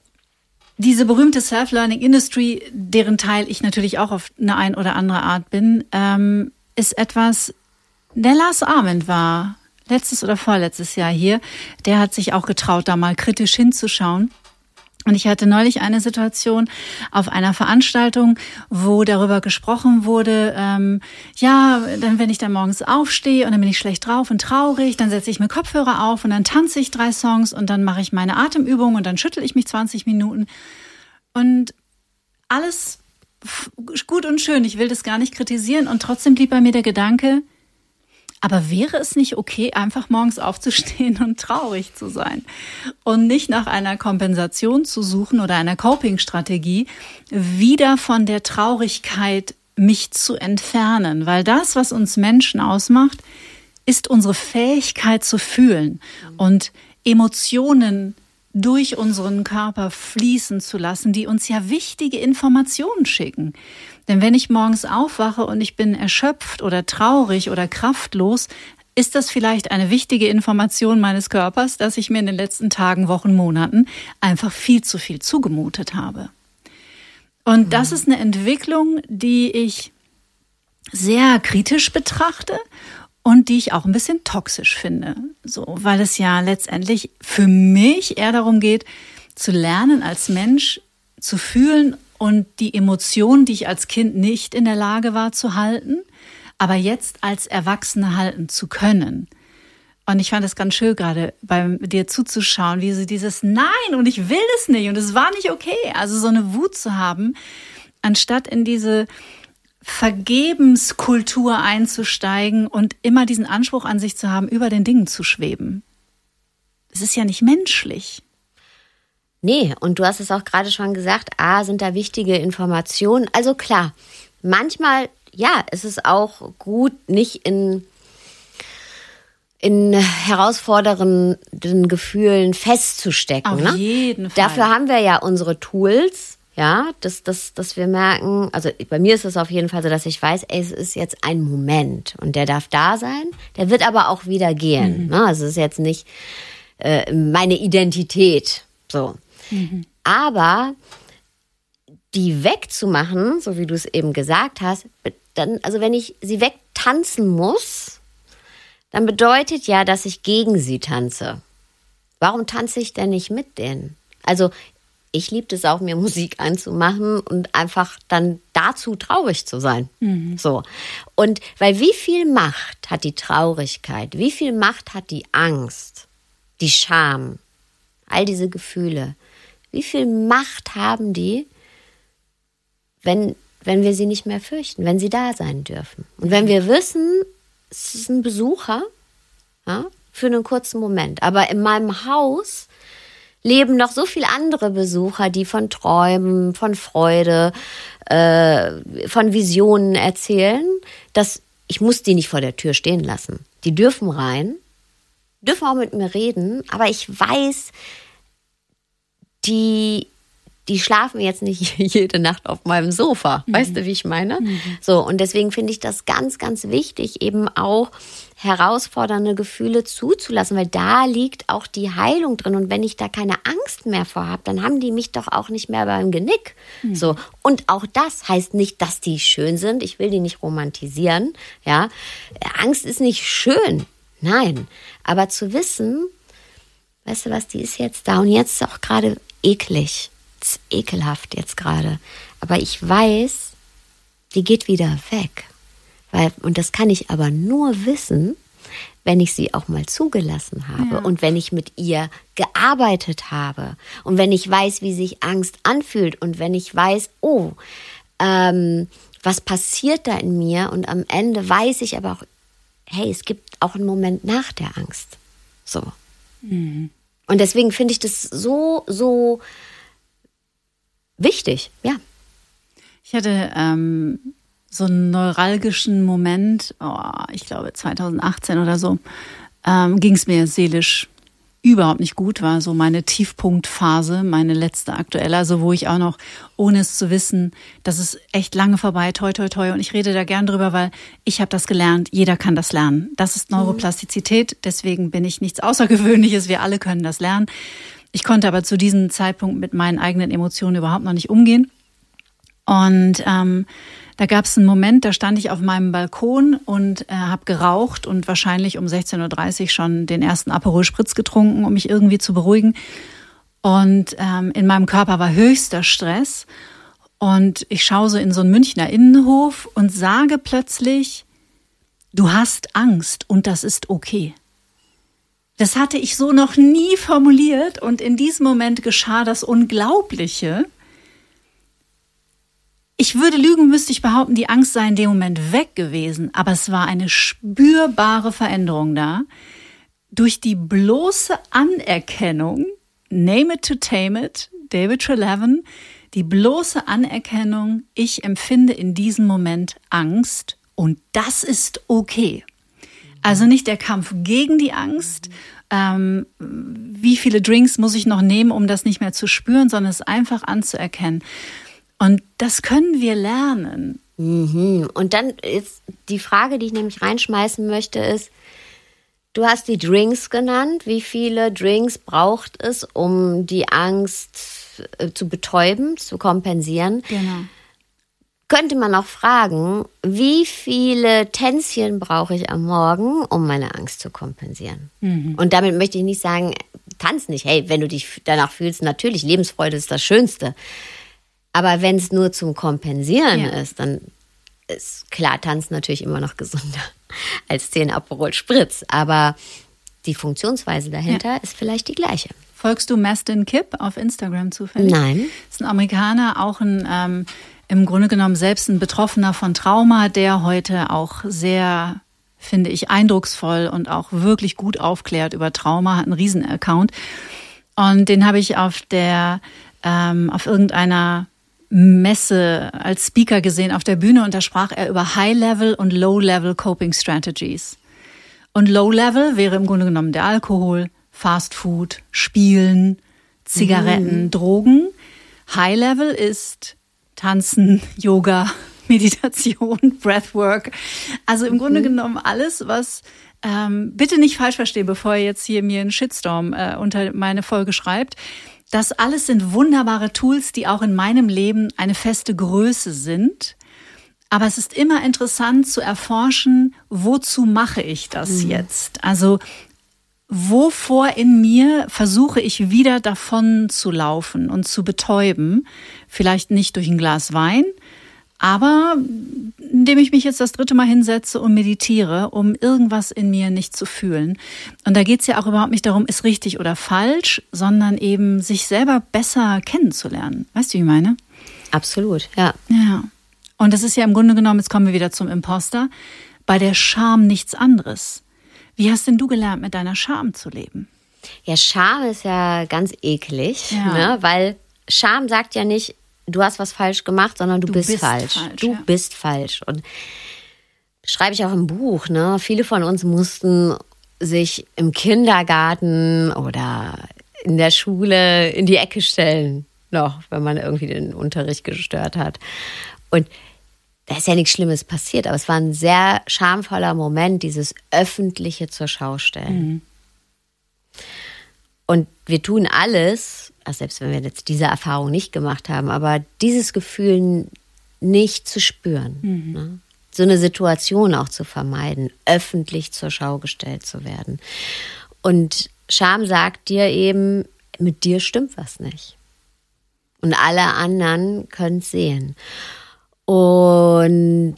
diese berühmte Self-Learning-Industry, deren Teil ich natürlich auch auf eine ein oder andere Art bin, ähm, ist etwas, der Lars Ament war letztes oder vorletztes Jahr hier, der hat sich auch getraut, da mal kritisch hinzuschauen. Und ich hatte neulich eine Situation auf einer Veranstaltung, wo darüber gesprochen wurde, ähm, ja, dann wenn ich dann morgens aufstehe und dann bin ich schlecht drauf und traurig, dann setze ich mir Kopfhörer auf und dann tanze ich drei Songs und dann mache ich meine Atemübung und dann schüttel ich mich zwanzig Minuten. Und alles gut und schön, ich will das gar nicht kritisieren und trotzdem blieb bei mir der Gedanke, aber wäre es nicht okay, einfach morgens aufzustehen und traurig zu sein und nicht nach einer Kompensation zu suchen oder einer Coping-Strategie, wieder von der Traurigkeit mich zu entfernen? Weil das, was uns Menschen ausmacht, ist unsere Fähigkeit zu fühlen und Emotionen durch unseren Körper fließen zu lassen, die uns ja wichtige Informationen schicken. Denn wenn ich morgens aufwache und ich bin erschöpft oder traurig oder kraftlos, ist das vielleicht eine wichtige Information meines Körpers, dass ich mir in den letzten Tagen, Wochen, Monaten einfach viel zu viel zugemutet habe. Und das ist eine Entwicklung, die ich sehr kritisch betrachte und die ich auch ein bisschen toxisch finde. So, weil es ja letztendlich für mich eher darum geht, zu lernen, als Mensch zu fühlen und die Emotionen, die ich als Kind nicht in der Lage war zu halten, aber jetzt als Erwachsene halten zu können. Und ich fand es ganz schön, gerade bei dir zuzuschauen, wie sie dieses Nein und ich will es nicht und es war nicht okay. Also so eine Wut zu haben, anstatt in diese Vergebenskultur einzusteigen und immer diesen Anspruch an sich zu haben, über den Dingen zu schweben. Es ist ja nicht menschlich. Nee, und du hast es auch gerade schon gesagt, A, sind da wichtige Informationen. Also klar, manchmal, ja, ist es auch gut, nicht in, in herausfordernden Gefühlen festzustecken. Auf ne? jeden Fall. Dafür haben wir ja unsere Tools, ja, dass, dass, dass wir merken, also bei mir ist es auf jeden Fall so, dass ich weiß, ey, es ist jetzt ein Moment und der darf da sein, der wird aber auch wieder gehen. Mhm. Ne? Also es ist jetzt nicht äh, meine Identität, so. Mhm. Aber die wegzumachen, so wie du es eben gesagt hast, dann, also wenn ich sie wegtanzen muss, dann bedeutet ja, dass ich gegen sie tanze. Warum tanze ich denn nicht mit denen? Also ich liebe es auch, mir Musik anzumachen und einfach dann dazu traurig zu sein. Mhm. So. Und weil wie viel Macht hat die Traurigkeit, wie viel Macht hat die Angst, die Scham, all diese Gefühle, wie viel Macht haben die, wenn, wenn wir sie nicht mehr fürchten, wenn sie da sein dürfen. Und wenn wir wissen, es ist ein Besucher, ja, für einen kurzen Moment. Aber in meinem Haus leben noch so viele andere Besucher, die von Träumen, von Freude, äh, von Visionen erzählen, dass ich muss die nicht vor der Tür stehen lassen. Die dürfen rein, dürfen auch mit mir reden, aber ich weiß, die, die schlafen jetzt nicht jede Nacht auf meinem Sofa. Mhm. Weißt du, wie ich meine? Mhm. So, und deswegen finde ich das ganz, ganz wichtig, eben auch herausfordernde Gefühle zuzulassen, weil da liegt auch die Heilung drin. Und wenn ich da keine Angst mehr vor habe, dann haben die mich doch auch nicht mehr beim Genick. Mhm. So. Und auch das heißt nicht, dass die schön sind. Ich will die nicht romantisieren. Ja, Angst ist nicht schön. Nein. Aber zu wissen, weißt du was, die ist jetzt da und jetzt ist auch gerade eklig. Es ist ekelhaft jetzt gerade. Aber ich weiß, die geht wieder weg. Weil, und das kann ich aber nur wissen, wenn ich sie auch mal zugelassen habe. Ja. Und wenn ich mit ihr gearbeitet habe. Und wenn ich weiß, wie sich Angst anfühlt. Und wenn ich weiß, oh, ähm, was passiert da in mir? Und am Ende weiß ich aber auch, hey, es gibt auch einen Moment nach der Angst. So. Mhm. Und deswegen finde ich das so, so wichtig, ja. Ich hatte ähm, so einen neuralgischen Moment, oh, ich glaube zweitausendachtzehn oder so, ähm, ging es mir seelisch überhaupt nicht gut, war so meine Tiefpunktphase, meine letzte aktuelle, also wo ich auch noch, ohne es zu wissen, das ist echt lange vorbei, toi, toi, toi. Und ich rede da gern drüber, weil ich habe das gelernt, jeder kann das lernen. Das ist Neuroplastizität, deswegen bin ich nichts Außergewöhnliches, wir alle können das lernen. Ich konnte aber zu diesem Zeitpunkt mit meinen eigenen Emotionen überhaupt noch nicht umgehen. Und ähm, da gab es einen Moment, da stand ich auf meinem Balkon und äh, habe geraucht und wahrscheinlich um sechzehn Uhr dreißig schon den ersten Aperol Spritz getrunken, um mich irgendwie zu beruhigen. Und ähm, in meinem Körper war höchster Stress. Und ich schaue so in so einen Münchner Innenhof und sage plötzlich, du hast Angst und das ist okay. Das hatte ich so noch nie formuliert und in diesem Moment geschah das Unglaubliche. Ich würde lügen, müsste ich behaupten, die Angst sei in dem Moment weg gewesen, aber es war eine spürbare Veränderung da. Durch die bloße Anerkennung, name it to tame it, David Treleaven, die bloße Anerkennung, ich empfinde in diesem Moment Angst und das ist okay. Also nicht der Kampf gegen die Angst, ähm, wie viele Drinks muss ich noch nehmen, um das nicht mehr zu spüren, sondern es einfach anzuerkennen. Und das können wir lernen. Mhm. Und dann ist die Frage, die ich nämlich reinschmeißen möchte, ist, du hast die Drinks genannt. Wie viele Drinks braucht es, um die Angst äh, zu betäuben, zu kompensieren? Genau. könnte man auch fragen, wie viele Tänzchen brauche ich am Morgen, um meine Angst zu kompensieren? Mhm. Und damit möchte ich nicht sagen, tanz nicht. Hey, wenn du dich danach fühlst, natürlich, Lebensfreude ist das Schönste. Aber wenn es nur zum Kompensieren ja. ist, dann ist klar, Tanz natürlich immer noch gesünder als zehn Aperol Spritz. Aber die Funktionsweise dahinter ja. ist vielleicht die gleiche. Folgst du Mastin Kipp auf Instagram zufällig? Nein. Das ist ein Amerikaner, auch ein, ähm, im Grunde genommen selbst ein Betroffener von Trauma, der heute auch sehr, finde ich, eindrucksvoll und auch wirklich gut aufklärt über Trauma, hat einen Riesen-Account. Und den habe ich auf der, ähm, auf irgendeiner Messe als Speaker gesehen auf der Bühne und da sprach er über High-Level und Low-Level Coping Strategies. Und Low-Level wäre im Grunde genommen der Alkohol, Fast Food, Spielen, Zigaretten, mhm. Drogen. High-Level ist Tanzen, Yoga, Meditation, Breathwork. Also im mhm. Grunde genommen alles, was, ähm, bitte nicht falsch verstehen, bevor ihr jetzt hier mir einen Shitstorm äh, unter meine Folge schreibt. Das alles sind wunderbare Tools, die auch in meinem Leben eine feste Größe sind. Aber es ist immer interessant zu erforschen, wozu mache ich das mhm. jetzt? Also wovor in mir versuche ich wieder davon zu laufen und zu betäuben? Vielleicht nicht durch ein Glas Wein, aber indem ich mich jetzt das dritte Mal hinsetze und meditiere, um irgendwas in mir nicht zu fühlen. Und da geht es ja auch überhaupt nicht darum, ist richtig oder falsch, sondern eben sich selber besser kennenzulernen. Weißt du, wie ich meine? Absolut, ja. Ja. Und das ist ja im Grunde genommen, jetzt kommen wir wieder zum Imposter, bei der Scham nichts anderes. Wie hast denn du gelernt, mit deiner Scham zu leben? Ja, Scham ist ja ganz eklig, ja. ne? Weil Scham sagt ja nicht, du hast was falsch gemacht, sondern du, du bist, bist falsch. falsch. Du ja. bist falsch. Und schreibe ich auch im Buch, ne? Viele von uns mussten sich im Kindergarten oder in der Schule in die Ecke stellen, noch, wenn man irgendwie den Unterricht gestört hat. Und da ist ja nichts Schlimmes passiert, aber es war ein sehr schamvoller Moment, dieses öffentliche zur Schau stellen. Mhm. Und wir tun alles, also selbst wenn wir jetzt diese Erfahrung nicht gemacht haben, aber dieses Gefühl nicht zu spüren. Mhm. Ne? So eine Situation auch zu vermeiden, öffentlich zur Schau gestellt zu werden. Und Scham sagt dir eben, mit dir stimmt was nicht. Und alle anderen können es sehen. Und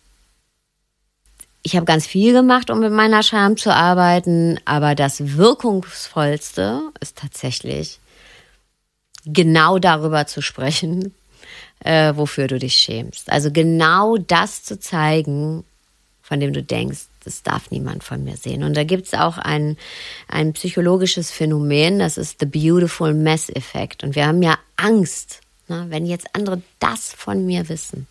ich habe ganz viel gemacht, um mit meiner Scham zu arbeiten, aber das Wirkungsvollste ist tatsächlich, genau darüber zu sprechen, äh, wofür du dich schämst. Also genau das zu zeigen, von dem du denkst, das darf niemand von mir sehen. Und da gibt es auch ein, ein psychologisches Phänomen, das ist the beautiful mess Effect. Und wir haben ja Angst, ne, wenn jetzt andere das von mir wissen.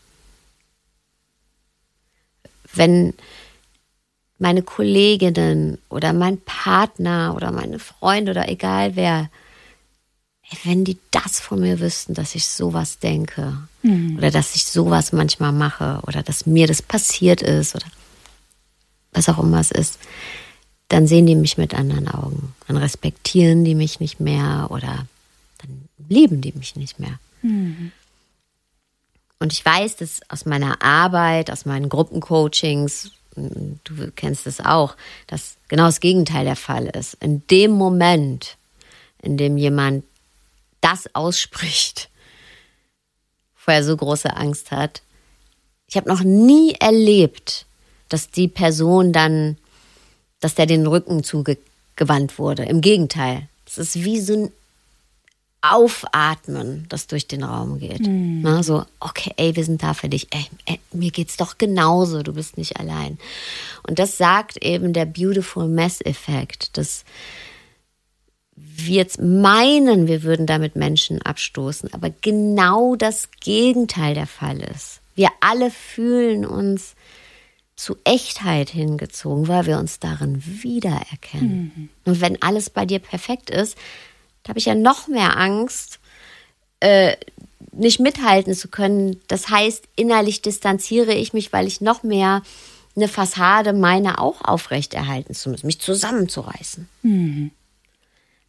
Wenn meine Kolleginnen oder mein Partner oder meine Freunde oder egal wer, wenn die das von mir wüssten, dass ich sowas denke mhm. oder dass ich sowas manchmal mache oder dass mir das passiert ist oder was auch immer es ist, dann sehen die mich mit anderen Augen. Dann respektieren die mich nicht mehr oder dann lieben die mich nicht mehr. Mhm. Und ich weiß, dass aus meiner Arbeit, aus meinen Gruppencoachings, du kennst es auch, dass genau das Gegenteil der Fall ist. In dem Moment, in dem jemand das ausspricht, wo er so große Angst hat, ich habe noch nie erlebt, dass die Person dann, dass der den Rücken zugewandt wurde. Im Gegenteil, es ist wie so ein Aufatmen, das durch den Raum geht. Mhm. Na, so, okay, ey, wir sind da für dich. Ey, ey, mir geht's doch genauso, du bist nicht allein. Und das sagt eben der Beautiful Mess-Effekt, dass wir jetzt meinen, wir würden damit Menschen abstoßen, aber genau das Gegenteil der Fall ist. Wir alle fühlen uns zu Echtheit hingezogen, weil wir uns darin wiedererkennen. Mhm. Und wenn alles bei dir perfekt ist, da habe ich ja noch mehr Angst, äh, nicht mithalten zu können. Das heißt, innerlich distanziere ich mich, weil ich noch mehr eine Fassade meine auch aufrechterhalten zu müssen, mich zusammenzureißen. Mhm.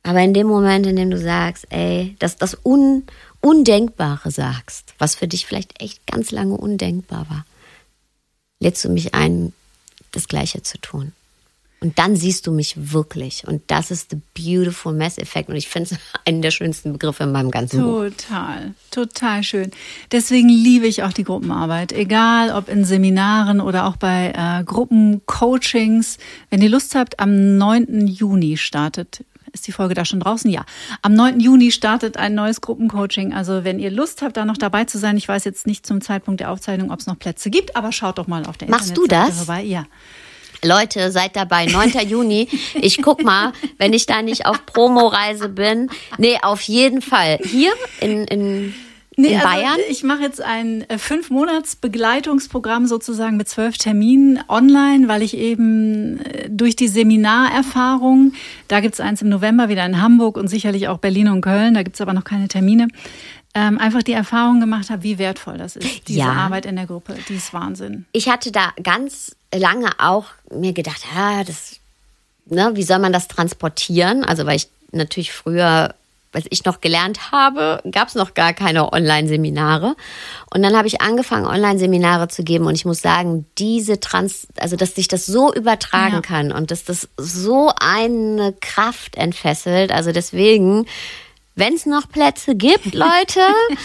Aber in dem Moment, in dem du sagst, ey, dass das Un- Undenkbare sagst, was für dich vielleicht echt ganz lange undenkbar war, lädst du mich ein, das Gleiche zu tun. Und dann siehst du mich wirklich. Und das ist the beautiful mess effect. Und ich finde es einen der schönsten Begriffe in meinem ganzen Buch. Total, total schön. Deswegen liebe ich auch die Gruppenarbeit. Egal, ob in Seminaren oder auch bei äh, Gruppencoachings. Wenn ihr Lust habt, am neunten Juni startet, ist die Folge da schon draußen? Ja. Am neunten Juni startet ein neues Gruppencoaching. Also wenn ihr Lust habt, da noch dabei zu sein, ich weiß jetzt nicht zum Zeitpunkt der Aufzeichnung, ob es noch Plätze gibt, aber schaut doch mal auf der Machst Internetseite du das? vorbei. Ja. Leute, seid dabei, neunten Juni. Ich guck mal, wenn ich da nicht auf Promoreise bin. Nee, auf jeden Fall. Hier in, in, nee, in also Bayern? Ich mache jetzt ein fünf Monats Begleitungsprogramm sozusagen mit zwölf Terminen online, weil ich eben durch die Seminarerfahrung, da gibt's eins im November wieder in Hamburg und sicherlich auch Berlin und Köln, da gibt's aber noch keine Termine, ähm, einfach die Erfahrung gemacht habe, wie wertvoll das ist, diese Ja. Arbeit in der Gruppe. Die ist Wahnsinn. Ich hatte da ganz lange auch mir gedacht, ja, das, ne, wie soll man das transportieren? Also weil ich natürlich früher, als ich noch gelernt habe, gab es noch gar keine Online-Seminare. Und dann habe ich angefangen, Online-Seminare zu geben. Und ich muss sagen, diese Trans, also dass sich das so übertragen Ja. kann und dass das so eine Kraft entfesselt. Also deswegen, wenn es noch Plätze gibt, Leute,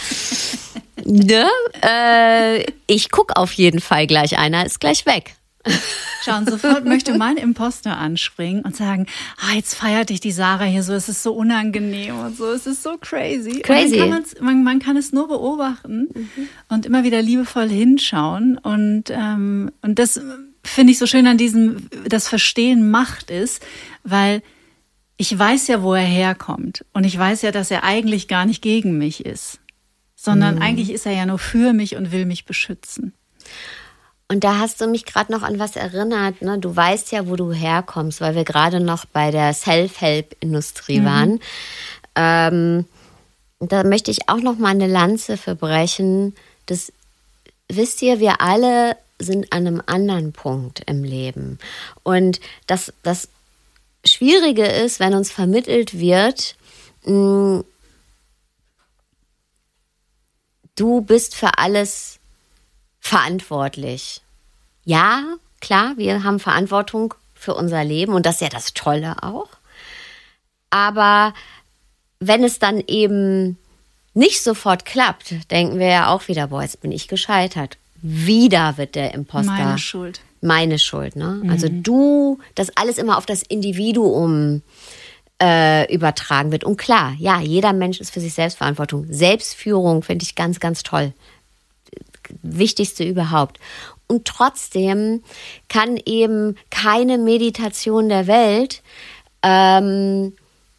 ne, äh, ich gucke auf jeden Fall gleich, einer ist gleich weg. Schauen, sofort möchte mein Imposter anspringen und sagen, ah, jetzt feiert dich die Sarah hier so, es ist so unangenehm und so, es ist so crazy. Crazy. Und dann kann man's, man, man kann es nur beobachten mhm. und immer wieder liebevoll hinschauen. Und, ähm, und das finde ich so schön an diesem, das Verstehen Macht ist, weil ich weiß ja, wo er herkommt. Und ich weiß ja, dass er eigentlich gar nicht gegen mich ist, sondern mhm. eigentlich ist er ja nur für mich und will mich beschützen. Und da hast du mich gerade noch an was erinnert, ne? Du weißt ja, wo du herkommst, weil wir gerade noch bei der Self-Help-Industrie mhm. waren. Ähm, da möchte ich auch noch mal eine Lanze für brechen. Das, wisst ihr, wir alle sind an einem anderen Punkt im Leben. Und das, das Schwierige ist, wenn uns vermittelt wird, mh, du bist für alles verantwortlich. Ja, klar, wir haben Verantwortung für unser Leben und das ist ja das Tolle auch. Aber wenn es dann eben nicht sofort klappt, denken wir ja auch wieder, boah, jetzt bin ich gescheitert. Wieder wird der Imposter. Meine Schuld. Meine Schuld, ne? Mhm. Also du, dass alles immer auf das Individuum äh, übertragen wird. Und klar, ja, jeder Mensch ist für sich selbst Verantwortung. Selbstführung finde ich ganz, ganz toll. Wichtigste überhaupt. Und trotzdem kann eben keine Meditation der Welt ähm,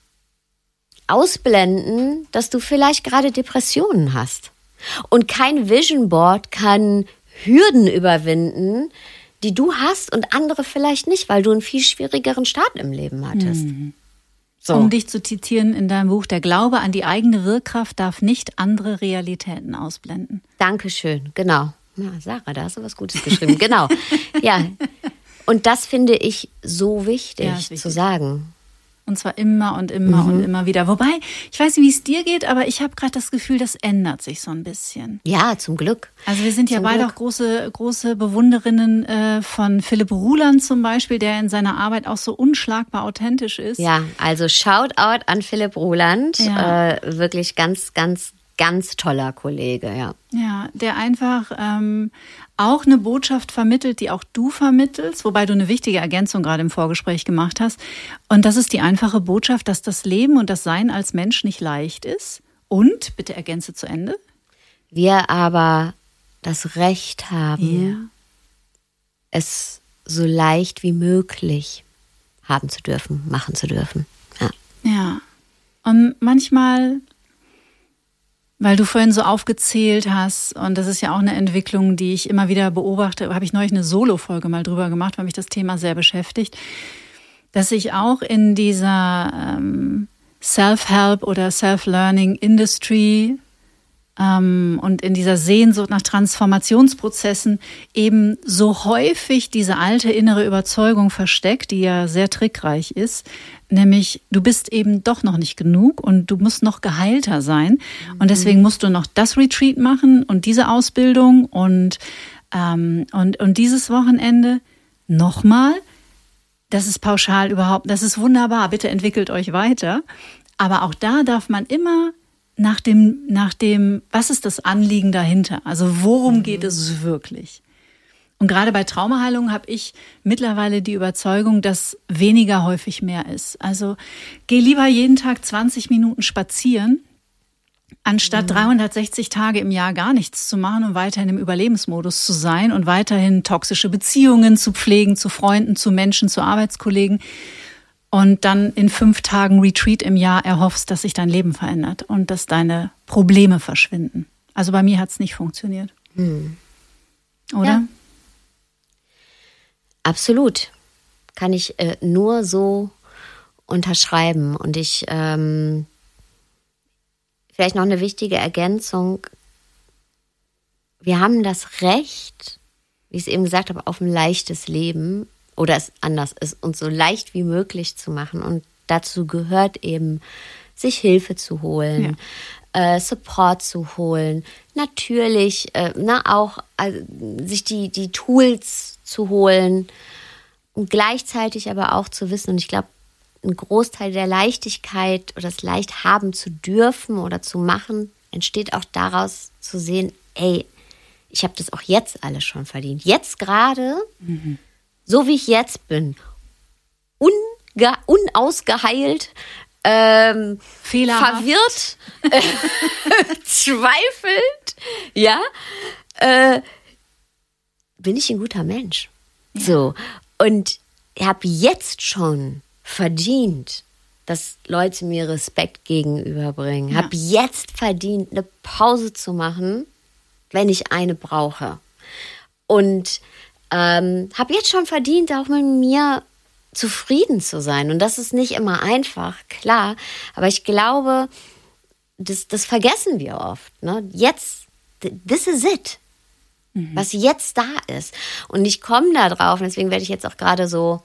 ausblenden, dass du vielleicht gerade Depressionen hast. Und kein Vision Board kann Hürden überwinden, die du hast und andere vielleicht nicht, weil du einen viel schwierigeren Start im Leben hattest. Mhm. So. Um dich zu zitieren in deinem Buch, der Glaube an die eigene Wirkkraft darf nicht andere Realitäten ausblenden. Dankeschön, genau. Ja, Sarah, da hast du was Gutes geschrieben. Genau. Ja. Und das finde ich so wichtig, ja, wichtig zu sagen. Und zwar immer und immer mhm. und immer wieder. Wobei, ich weiß nicht, wie es dir geht, aber ich habe gerade das Gefühl, das ändert sich so ein bisschen. Ja, zum Glück. Also wir sind ja zum beide Glück. auch große, große Bewunderinnen äh, von Philipp Ruland zum Beispiel, der in seiner Arbeit auch so unschlagbar authentisch ist. Ja, also Shoutout an Philipp Ruland. Ja. Äh, wirklich ganz, ganz, ganz toller Kollege, ja. Ja, der einfach ähm, auch eine Botschaft vermittelt, die auch du vermittelst, wobei du eine wichtige Ergänzung gerade im Vorgespräch gemacht hast. Und das ist die einfache Botschaft, dass das Leben und das Sein als Mensch nicht leicht ist. Und, bitte ergänze zu Ende. Wir aber das Recht haben, ja. es so leicht wie möglich haben zu dürfen, machen zu dürfen. Ja. Ja. Und manchmal, weil du vorhin so aufgezählt hast, und das ist ja auch eine Entwicklung, die ich immer wieder beobachte, habe ich neulich eine Solo-Folge mal drüber gemacht, weil mich das Thema sehr beschäftigt, dass ich auch in dieser ähm, Self-Help oder Self-Learning-Industry ähm, und in dieser Sehnsucht nach Transformationsprozessen eben so häufig diese alte innere Überzeugung versteckt, die ja sehr trickreich ist, nämlich du bist eben doch noch nicht genug und du musst noch geheilter sein. Mhm. Und deswegen musst du noch das Retreat machen und diese Ausbildung und, ähm, und, und dieses Wochenende nochmal. Das ist pauschal überhaupt, das ist wunderbar, bitte entwickelt euch weiter. Aber auch da darf man immer nach dem, nach dem, was ist das Anliegen dahinter? Also worum mhm. geht es wirklich? Und gerade bei Traumaheilung habe ich mittlerweile die Überzeugung, dass weniger häufig mehr ist. Also geh lieber jeden Tag zwanzig Minuten spazieren, anstatt mhm. dreihundertsechzig Tage im Jahr gar nichts zu machen und weiterhin im Überlebensmodus zu sein und weiterhin toxische Beziehungen zu pflegen, zu Freunden, zu Menschen, zu Arbeitskollegen und dann in fünf Tagen Retreat im Jahr erhoffst, dass sich dein Leben verändert und dass deine Probleme verschwinden. Also bei mir hat es nicht funktioniert. Mhm. Oder? Ja. Absolut. Kann ich äh, nur so unterschreiben. Und ich... Ähm Vielleicht noch eine wichtige Ergänzung. Wir haben das Recht, wie ich es eben gesagt habe, auf ein leichtes Leben oder es anders ist, uns so leicht wie möglich zu machen. Und dazu gehört eben, sich Hilfe zu holen, ja. äh, Support zu holen, natürlich äh, na, auch also, sich die, die Tools zu holen und gleichzeitig aber auch zu wissen, und ich glaube, ein Großteil der Leichtigkeit oder das leicht haben zu dürfen oder zu machen, entsteht auch daraus zu sehen, ey, ich habe das auch jetzt alles schon verdient. Jetzt gerade, mhm. so wie ich jetzt bin, unge- unausgeheilt, ähm, verwirrt, äh, zweifelnd, ja, äh, bin ich ein guter Mensch. Ja. So, und ich habe jetzt schon verdient, dass Leute mir Respekt gegenüberbringen. Ja. Habe jetzt verdient, eine Pause zu machen, wenn ich eine brauche. Und ähm, habe jetzt schon verdient, auch mit mir zufrieden zu sein. Und das ist nicht immer einfach, klar. Aber ich glaube, das, das vergessen wir oft. Ne? Jetzt, this is it. Mhm. Was jetzt da ist. Und ich komme da drauf. Und deswegen werde ich jetzt auch gerade so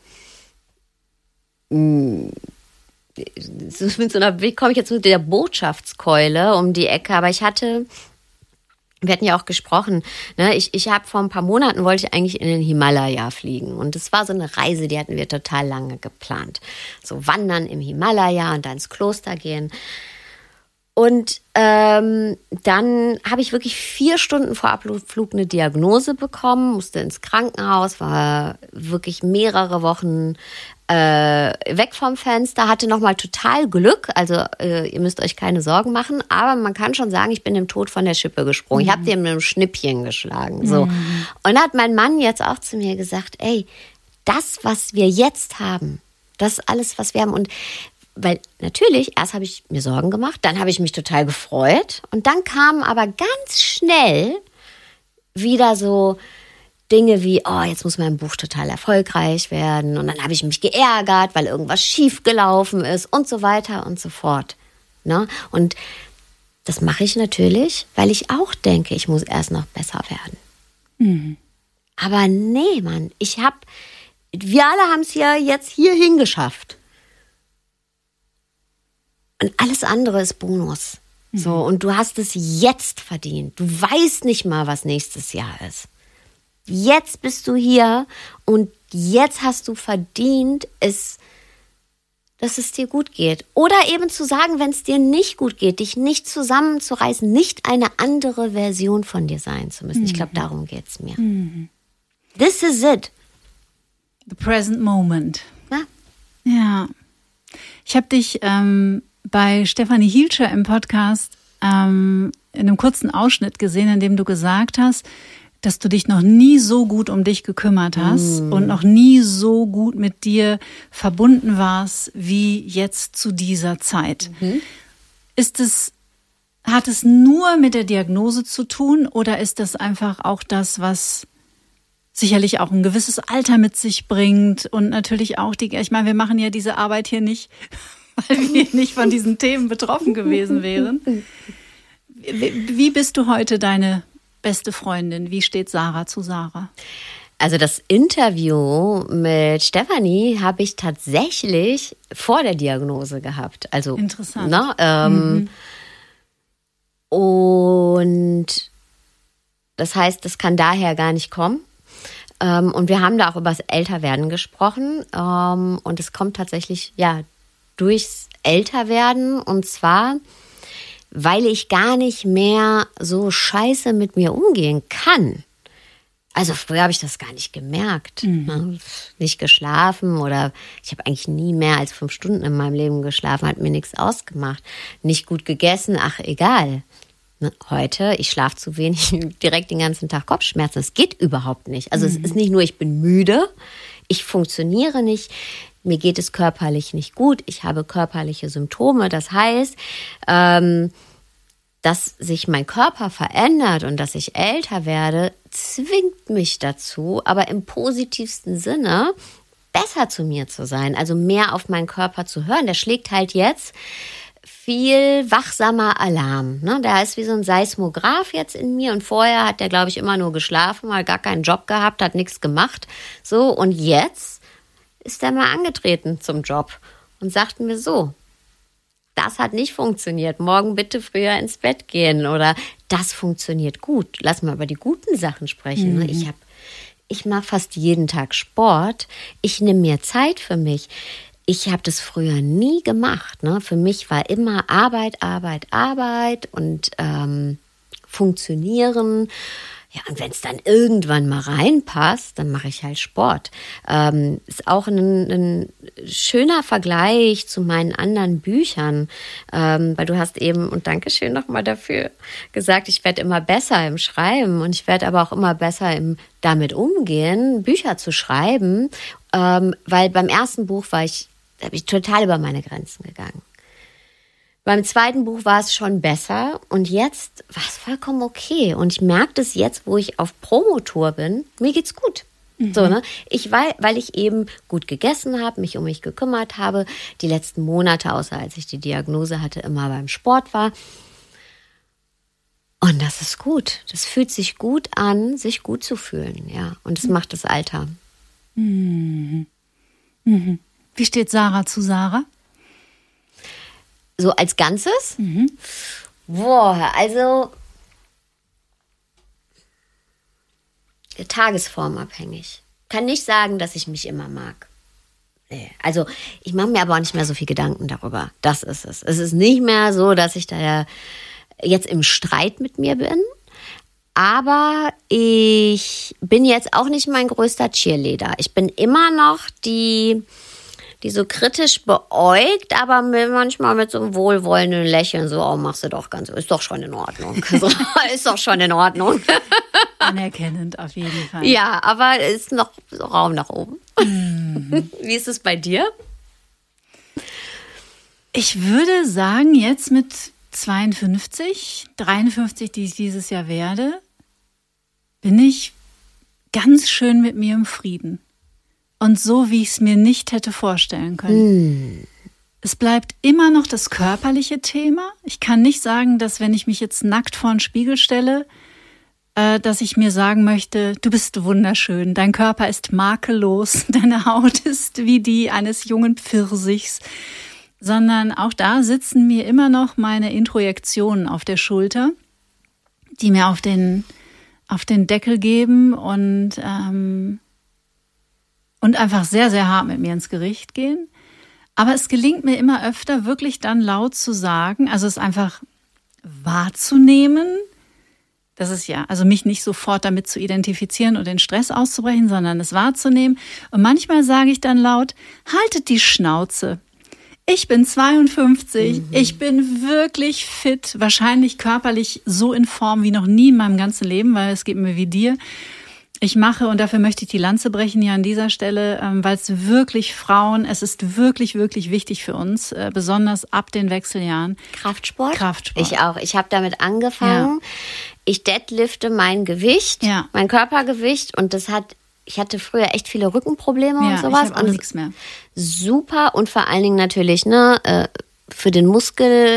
mit so einer, wie komme ich jetzt mit der Botschaftskeule um die Ecke, aber ich hatte, wir hatten ja auch gesprochen, ne, ich, ich habe vor ein paar Monaten, wollte ich eigentlich in den Himalaya fliegen und das war so eine Reise, die hatten wir total lange geplant. So wandern im Himalaya und dann ins Kloster gehen. Und ähm, dann habe ich wirklich vier Stunden vor Abflug eine Diagnose bekommen, musste ins Krankenhaus, war wirklich mehrere Wochen äh, weg vom Fenster, hatte nochmal total Glück, also äh, ihr müsst euch keine Sorgen machen, aber man kann schon sagen, ich bin dem Tod von der Schippe gesprungen. Mhm. Ich habe dir mit einem Schnippchen geschlagen. So. Mhm. Und da hat mein Mann jetzt auch zu mir gesagt, ey, das, was wir jetzt haben, das ist alles, was wir haben. Und weil natürlich, erst habe ich mir Sorgen gemacht, dann habe ich mich total gefreut und dann kamen aber ganz schnell wieder so Dinge wie, oh, jetzt muss mein Buch total erfolgreich werden und dann habe ich mich geärgert, weil irgendwas schiefgelaufen ist und so weiter und so fort. Ne? Und das mache ich natürlich, weil ich auch denke, ich muss erst noch besser werden. Mhm. Aber nee, Mann, ich habe, wir alle haben es ja jetzt hierhin geschafft. Und alles andere ist Bonus. Mhm. So, und du hast es jetzt verdient. Du weißt nicht mal, was nächstes Jahr ist. Jetzt bist du hier und jetzt hast du verdient, es, dass es dir gut geht. Oder eben zu sagen, wenn es dir nicht gut geht, dich nicht zusammenzureißen, nicht eine andere Version von dir sein zu müssen. Mhm. Ich glaube, darum geht es mir. Mhm. This is it. The present moment. Ja. Ja. Ich habe dich ähm, bei Stefanie Hielscher im Podcast ähm, in einem kurzen Ausschnitt gesehen, in dem du gesagt hast, dass du dich noch nie so gut um dich gekümmert hast mm. und noch nie so gut mit dir verbunden warst wie jetzt zu dieser Zeit. Mhm. Ist es, hat es nur mit der Diagnose zu tun oder ist das einfach auch das, was sicherlich auch ein gewisses Alter mit sich bringt und natürlich auch die, ich meine, wir machen ja diese Arbeit hier nicht, weil wir nicht von diesen Themen betroffen gewesen wären. Wie, wie bist du heute deine beste Freundin? Wie steht Sarah zu Sarah? Also das Interview mit Stefanie habe ich tatsächlich vor der Diagnose gehabt. Also, interessant. Ne, ähm, mhm. Und das heißt, das kann daher gar nicht kommen. Ähm, und wir haben da auch über das Älterwerden gesprochen. Ähm, und es kommt tatsächlich ja durchs Älterwerden. Und zwar, weil ich gar nicht mehr so scheiße mit mir umgehen kann. Also früher habe ich das gar nicht gemerkt. Mhm. Ne? Nicht geschlafen oder ich habe eigentlich nie mehr als fünf Stunden in meinem Leben geschlafen, hat mir nichts ausgemacht. Nicht gut gegessen, ach egal. Ne? Heute, ich schlafe zu wenig, direkt den ganzen Tag Kopfschmerzen. Das geht überhaupt nicht. Also mhm. es ist nicht nur, ich bin müde, ich funktioniere nicht, mir geht es körperlich nicht gut, ich habe körperliche Symptome. Das heißt, ähm, dass sich mein Körper verändert und dass ich älter werde, zwingt mich dazu, aber im positivsten Sinne, besser zu mir zu sein, also mehr auf meinen Körper zu hören. Der schlägt halt jetzt viel wachsamer Alarm. Ne? Der ist wie so ein Seismograph jetzt in mir und vorher hat der, glaube ich, immer nur geschlafen, hat gar keinen Job gehabt, hat nichts gemacht. So, und jetzt ist er mal angetreten zum Job und sagte mir so, das hat nicht funktioniert, morgen bitte früher ins Bett gehen oder das funktioniert gut. Lass mal über die guten Sachen sprechen. Mhm. Ich hab, ich mache fast jeden Tag Sport, ich nehme mir Zeit für mich. Ich habe das früher nie gemacht. Ne? Für mich war immer Arbeit, Arbeit, Arbeit und ähm, funktionieren. Ja, und wenn es dann irgendwann mal reinpasst, dann mache ich halt Sport. Ähm, ist auch ein, ein schöner Vergleich zu meinen anderen Büchern, ähm, weil du hast eben, und Dankeschön nochmal dafür, gesagt, ich werde immer besser im Schreiben und ich werde aber auch immer besser im damit umgehen, Bücher zu schreiben, ähm, weil beim ersten Buch war ich, da bin ich total über meine Grenzen gegangen. Beim zweiten Buch war es schon besser und jetzt war es vollkommen okay. Und ich merke das jetzt, wo ich auf Promotour bin, mir geht's gut. Mhm. So, ne? Ich, weil, weil ich eben gut gegessen habe, mich um mich gekümmert habe, die letzten Monate, außer als ich die Diagnose hatte, immer beim Sport war. Und das ist gut. Das fühlt sich gut an, sich gut zu fühlen. Ja. Und das macht das Alter. Mhm. Mhm. Wie steht Sarah zu Sarah? So als Ganzes? Mhm. Boah, also tagesformabhängig. Kann nicht sagen, dass ich mich immer mag. Nee. Also ich mache mir aber auch nicht mehr so viel Gedanken darüber. Das ist es. Es ist nicht mehr so, dass ich da jetzt im Streit mit mir bin. Aber ich bin jetzt auch nicht mein größter Cheerleader. Ich bin immer noch die... die so kritisch beäugt, aber manchmal mit so einem wohlwollenden Lächeln so, oh, machst du doch ganz, ist doch schon in Ordnung. So, ist doch schon in Ordnung. Anerkennend auf jeden Fall. Ja, aber ist noch Raum nach oben. Mhm. Wie ist es bei dir? Ich würde sagen, jetzt mit zweiundfünfzig, dreiundfünfzig, die ich dieses Jahr werde, bin ich ganz schön mit mir im Frieden. Und so, wie ich es mir nicht hätte vorstellen können. Mm. Es bleibt immer noch das körperliche Thema. Ich kann nicht sagen, dass wenn ich mich jetzt nackt vor den Spiegel stelle, äh, dass ich mir sagen möchte, du bist wunderschön, dein Körper ist makellos, deine Haut ist wie die eines jungen Pfirsichs. Sondern auch da sitzen mir immer noch meine Introjektionen auf der Schulter, die mir auf den, auf den Deckel geben und... Ähm, Und einfach sehr, sehr hart mit mir ins Gericht gehen. Aber es gelingt mir immer öfter, wirklich dann laut zu sagen, also es einfach wahrzunehmen. Das ist ja, also mich nicht sofort damit zu identifizieren und den Stress auszubrechen, sondern es wahrzunehmen. Und manchmal sage ich dann laut, haltet die Schnauze. Ich bin zweiundfünfzig, mhm. ich bin wirklich fit, wahrscheinlich körperlich so in Form wie noch nie in meinem ganzen Leben, weil es geht mir wie dir. Ich mache, und dafür möchte ich die Lanze brechen hier an dieser Stelle, weil es wirklich Frauen, es ist wirklich, wirklich wichtig für uns, besonders ab den Wechseljahren. Kraftsport? Kraftsport. Ich auch. Ich habe damit angefangen. Ja. Ich deadlifte mein Gewicht, ja. mein Körpergewicht, und das hat, ich hatte früher echt viele Rückenprobleme ja, und sowas. Ich habe auch nichts mehr. Super, und vor allen Dingen natürlich, ne, für den Muskel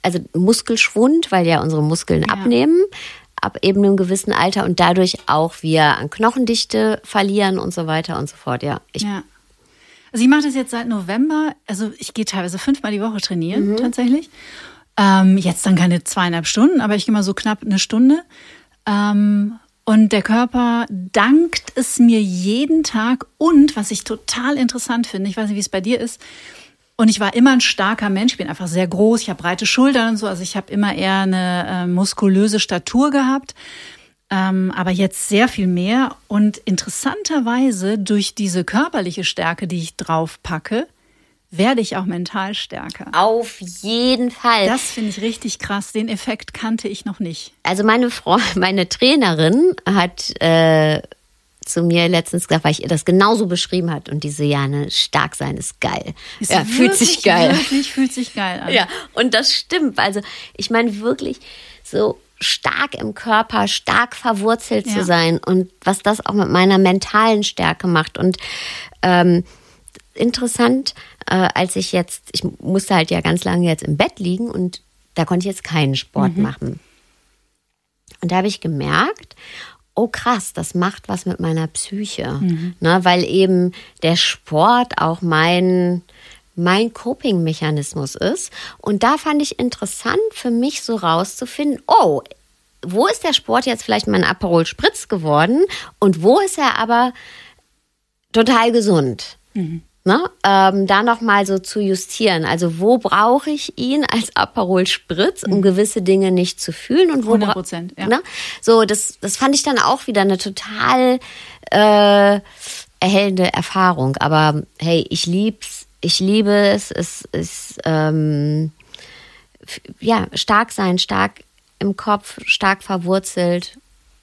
also Muskelschwund, weil ja unsere Muskeln ja. abnehmen ab eben einem gewissen Alter und dadurch auch wir an Knochendichte verlieren und so weiter und so fort. Ja, ich ja. Also ich mache das jetzt seit November, also ich gehe teilweise fünfmal die Woche trainieren mhm. tatsächlich. Ähm, jetzt dann keine zweieinhalb Stunden, aber ich gehe mal so knapp eine Stunde. Ähm, und der Körper dankt es mir jeden Tag. Und was ich total interessant finde, ich weiß nicht, wie es bei dir ist, und ich war immer ein starker Mensch, ich bin einfach sehr groß, ich habe breite Schultern und so, also ich habe immer eher eine äh, muskulöse Statur gehabt. Ähm, aber jetzt sehr viel mehr und interessanterweise durch diese körperliche Stärke, die ich drauf packe, werde ich auch mental stärker. Auf jeden Fall. Das finde ich richtig krass. Den Effekt kannte ich noch nicht. Also meine Frau, meine Trainerin hat äh, zu mir letztens gesagt, weil ich ihr das genauso beschrieben hat und diese Jane, stark sein ist geil. Ist ja, wirklich, fühlt sich geil. Wirklich fühlt sich geil an. Ja, und das stimmt. Also ich meine wirklich so stark im Körper, stark verwurzelt ja. zu sein und was das auch mit meiner mentalen Stärke macht. Und ähm, interessant, äh, als ich jetzt, ich musste halt ja ganz lange jetzt im Bett liegen und da konnte ich jetzt keinen Sport mhm. machen. Und da habe ich gemerkt, oh krass, das macht was mit meiner Psyche. Mhm. Ne, weil eben der Sport auch mein... mein Coping-Mechanismus ist. Und da fand ich interessant für mich so rauszufinden, oh, wo ist der Sport jetzt vielleicht mein Aperol Spritz geworden und wo ist er aber total gesund? Mhm. Ne? Ähm, da nochmal so zu justieren. Also wo brauche ich ihn als Aperol Spritz, um mhm. gewisse Dinge nicht zu fühlen? Und wo hundert Prozent, ja. Ne? So, das, das fand ich dann auch wieder eine total äh, erhellende Erfahrung. Aber hey, ich lieb's. Ich liebe es, es ist ähm, ja, stark sein, stark im Kopf, stark verwurzelt.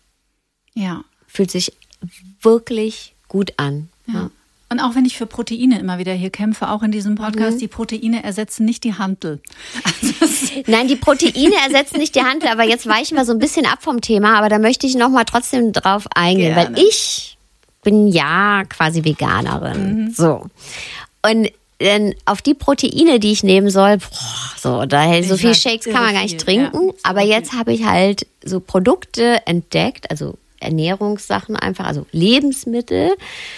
Ja. Fühlt sich wirklich gut an. Ja. Ja. Und auch wenn ich für Proteine immer wieder hier kämpfe, auch in diesem Podcast, mhm. die Proteine ersetzen nicht die Hantel. Also Nein, die Proteine ersetzen nicht die Hantel, aber jetzt weichen wir so ein bisschen ab vom Thema, aber da möchte ich nochmal trotzdem drauf eingehen, Gerne. Weil ich bin ja quasi Veganerin. Mhm. So. Und denn auf die Proteine, die ich nehmen soll, boah, so, da so viel Shakes kann man gar nicht trinken. Ja, aber jetzt habe ich halt so Produkte entdeckt, also Ernährungssachen einfach, also Lebensmittel,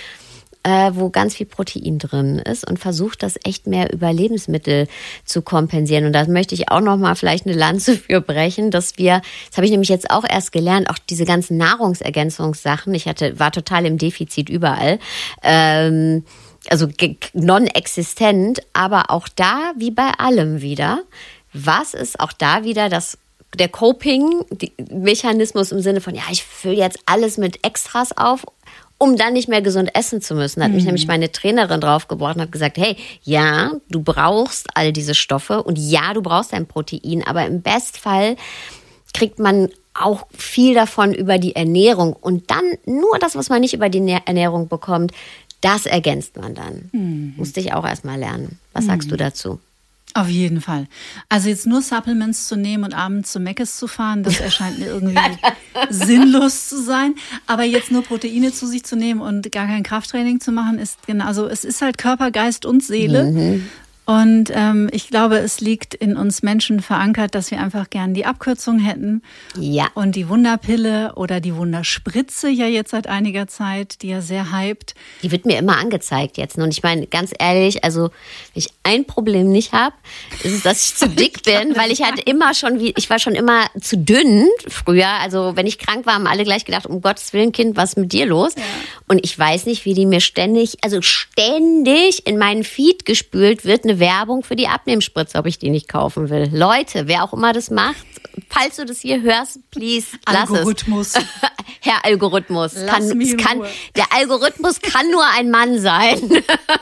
äh, wo ganz viel Protein drin ist und versucht das echt mehr über Lebensmittel zu kompensieren. Und da möchte ich auch noch mal vielleicht eine Lanze für brechen, dass wir, das habe ich nämlich jetzt auch erst gelernt, auch diese ganzen Nahrungsergänzungssachen, ich hatte, war total im Defizit überall, ähm, also non-existent, aber auch da, wie bei allem wieder, was ist auch da wieder das, der Coping-Mechanismus im Sinne von, ja, ich fülle jetzt alles mit Extras auf, um dann nicht mehr gesund essen zu müssen. Da hat mich mhm. nämlich meine Trainerin draufgebracht und hat gesagt, hey, ja, du brauchst all diese Stoffe und ja, du brauchst ein Protein, aber im Bestfall kriegt man auch viel davon über die Ernährung und dann nur das, was man nicht über die Ernährung bekommt, das ergänzt man dann. Mhm. Musste ich auch erstmal lernen. Was mhm. sagst du dazu? Auf jeden Fall. Also jetzt nur Supplements zu nehmen und abends zu Meckes zu fahren, das erscheint mir irgendwie sinnlos zu sein. Aber jetzt nur Proteine zu sich zu nehmen und gar kein Krafttraining zu machen, ist genau, also es ist halt Körper, Geist und Seele. Mhm. Und ähm, ich glaube, es liegt in uns Menschen verankert, dass wir einfach gern die Abkürzung hätten. Ja. Und die Wunderpille oder die Wunderspritze ja jetzt seit einiger Zeit, die ja sehr hypt. Die wird mir immer angezeigt jetzt. Und ich meine, ganz ehrlich, also wenn ich ein Problem nicht habe, ist es, dass ich zu dick bin, weil ich hatte immer schon, wie ich war schon immer zu dünn früher. Also wenn ich krank war, haben alle gleich gedacht, um Gottes Willen, Kind, was ist mit dir los? Ja. Und ich weiß nicht, wie die mir ständig, also ständig in meinen Feed gespült wird, eine Werbung für die Abnehmspritze, ob ich die nicht kaufen will. Leute, wer auch immer das macht, falls du das hier hörst, please, lass Algorithmus. es. Herr Algorithmus. Lass Kann, mich in kann, Ruhe. der Algorithmus kann nur ein Mann sein.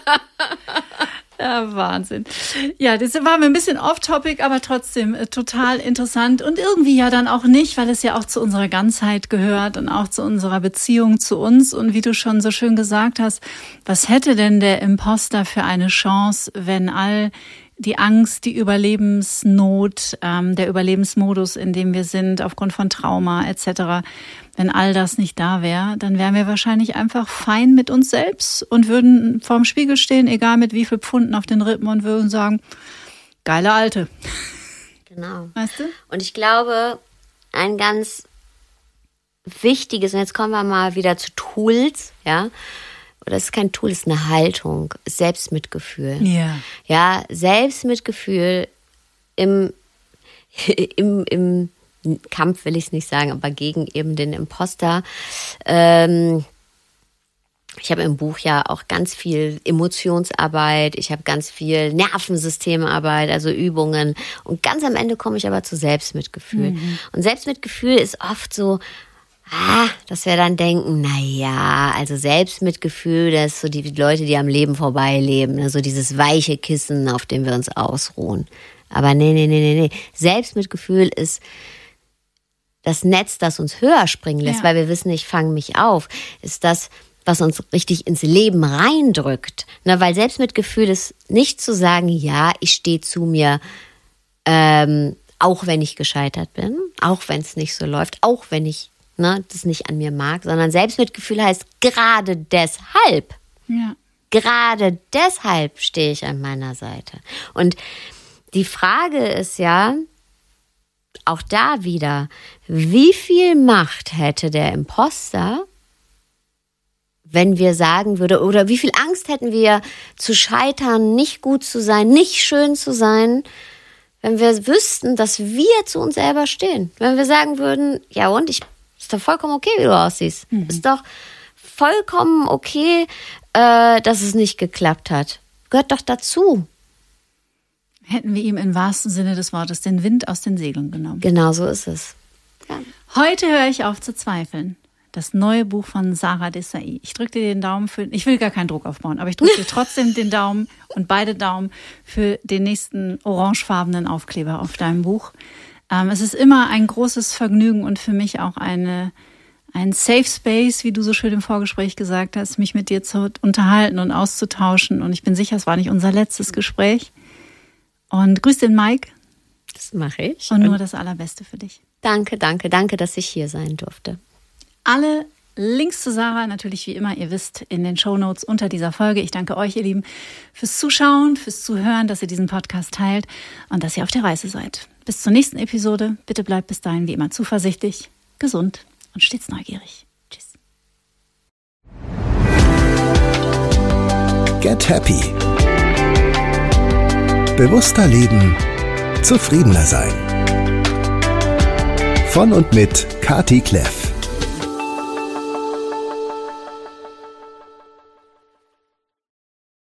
Ja, Wahnsinn. Ja, das war mir ein bisschen off-topic, aber trotzdem äh, total interessant und irgendwie ja dann auch nicht, weil es ja auch zu unserer Ganzheit gehört und auch zu unserer Beziehung zu uns. Und wie du schon so schön gesagt hast, was hätte denn der Imposter für eine Chance, wenn all die Angst, die Überlebensnot, ähm, der Überlebensmodus, in dem wir sind, aufgrund von Trauma et cetera, wenn all das nicht da wäre, dann wären wir wahrscheinlich einfach fein mit uns selbst und würden vorm Spiegel stehen, egal mit wie viel Pfunden auf den Rippen und würden sagen, geile Alte. Genau. Weißt du? Und ich glaube, ein ganz wichtiges, und jetzt kommen wir mal wieder zu Tools, ja, oder es ist kein Tool, es ist eine Haltung, Selbstmitgefühl. Ja. Ja, Selbstmitgefühl im, im, im Kampf will ich es nicht sagen, aber gegen eben den Imposter. Ähm, ich habe im Buch ja auch ganz viel Emotionsarbeit, ich habe ganz viel Nervensystemarbeit, also Übungen. Und ganz am Ende komme ich aber zu Selbstmitgefühl. Mhm. Und Selbstmitgefühl ist oft so, ah, dass wir dann denken, na ja, also Selbstmitgefühl, das ist so die Leute, die am Leben vorbeileben, ne? So dieses weiche Kissen, auf dem wir uns ausruhen. Aber nee, nee, nee, nee, nee. Selbstmitgefühl ist das Netz, das uns höher springen lässt, ja. weil wir wissen, ich fange mich auf, ist das, was uns richtig ins Leben reindrückt. Ne? Weil Selbstmitgefühl ist nicht zu sagen, ja, ich stehe zu mir, ähm, auch wenn ich gescheitert bin, auch wenn es nicht so läuft, auch wenn ich ne, das nicht an mir mag, sondern Selbstmitgefühl heißt gerade deshalb, ja. gerade deshalb stehe ich an meiner Seite. Und die Frage ist ja, auch da wieder, wie viel Macht hätte der Imposter, wenn wir sagen würden, oder wie viel Angst hätten wir zu scheitern, nicht gut zu sein, nicht schön zu sein, wenn wir wüssten, dass wir zu uns selber stehen. Wenn wir sagen würden, ja und, ich ist doch vollkommen okay, wie du aussiehst. Mhm. Ist doch vollkommen okay, äh, dass es nicht geklappt hat. Gehört doch dazu. Hätten wir ihm im wahrsten Sinne des Wortes den Wind aus den Segeln genommen. Genau so ist es. Ja. Heute höre ich auf zu zweifeln. Das neue Buch von Sara Desai. Ich drücke dir den Daumen für, ich will gar keinen Druck aufbauen, aber ich drücke dir trotzdem den Daumen und beide Daumen für den nächsten orangefarbenen Aufkleber auf deinem Buch. Ähm, es ist immer ein großes Vergnügen und für mich auch eine, ein Safe Space, wie du so schön im Vorgespräch gesagt hast, mich mit dir zu unterhalten und auszutauschen. Und ich bin sicher, es war nicht unser letztes Gespräch. Und grüß den Mike. Das mache ich. Und nur das Allerbeste für dich. Danke, danke, danke, dass ich hier sein durfte. Alle Links zu Sara natürlich wie immer, ihr wisst, in den Shownotes unter dieser Folge. Ich danke euch, ihr Lieben, fürs Zuschauen, fürs Zuhören, dass ihr diesen Podcast teilt und dass ihr auf der Reise seid. Bis zur nächsten Episode. Bitte bleibt bis dahin wie immer zuversichtlich, gesund und stets neugierig. Tschüss. Get Happy. Bewusster leben, zufriedener sein. Von und mit Kati Kleff.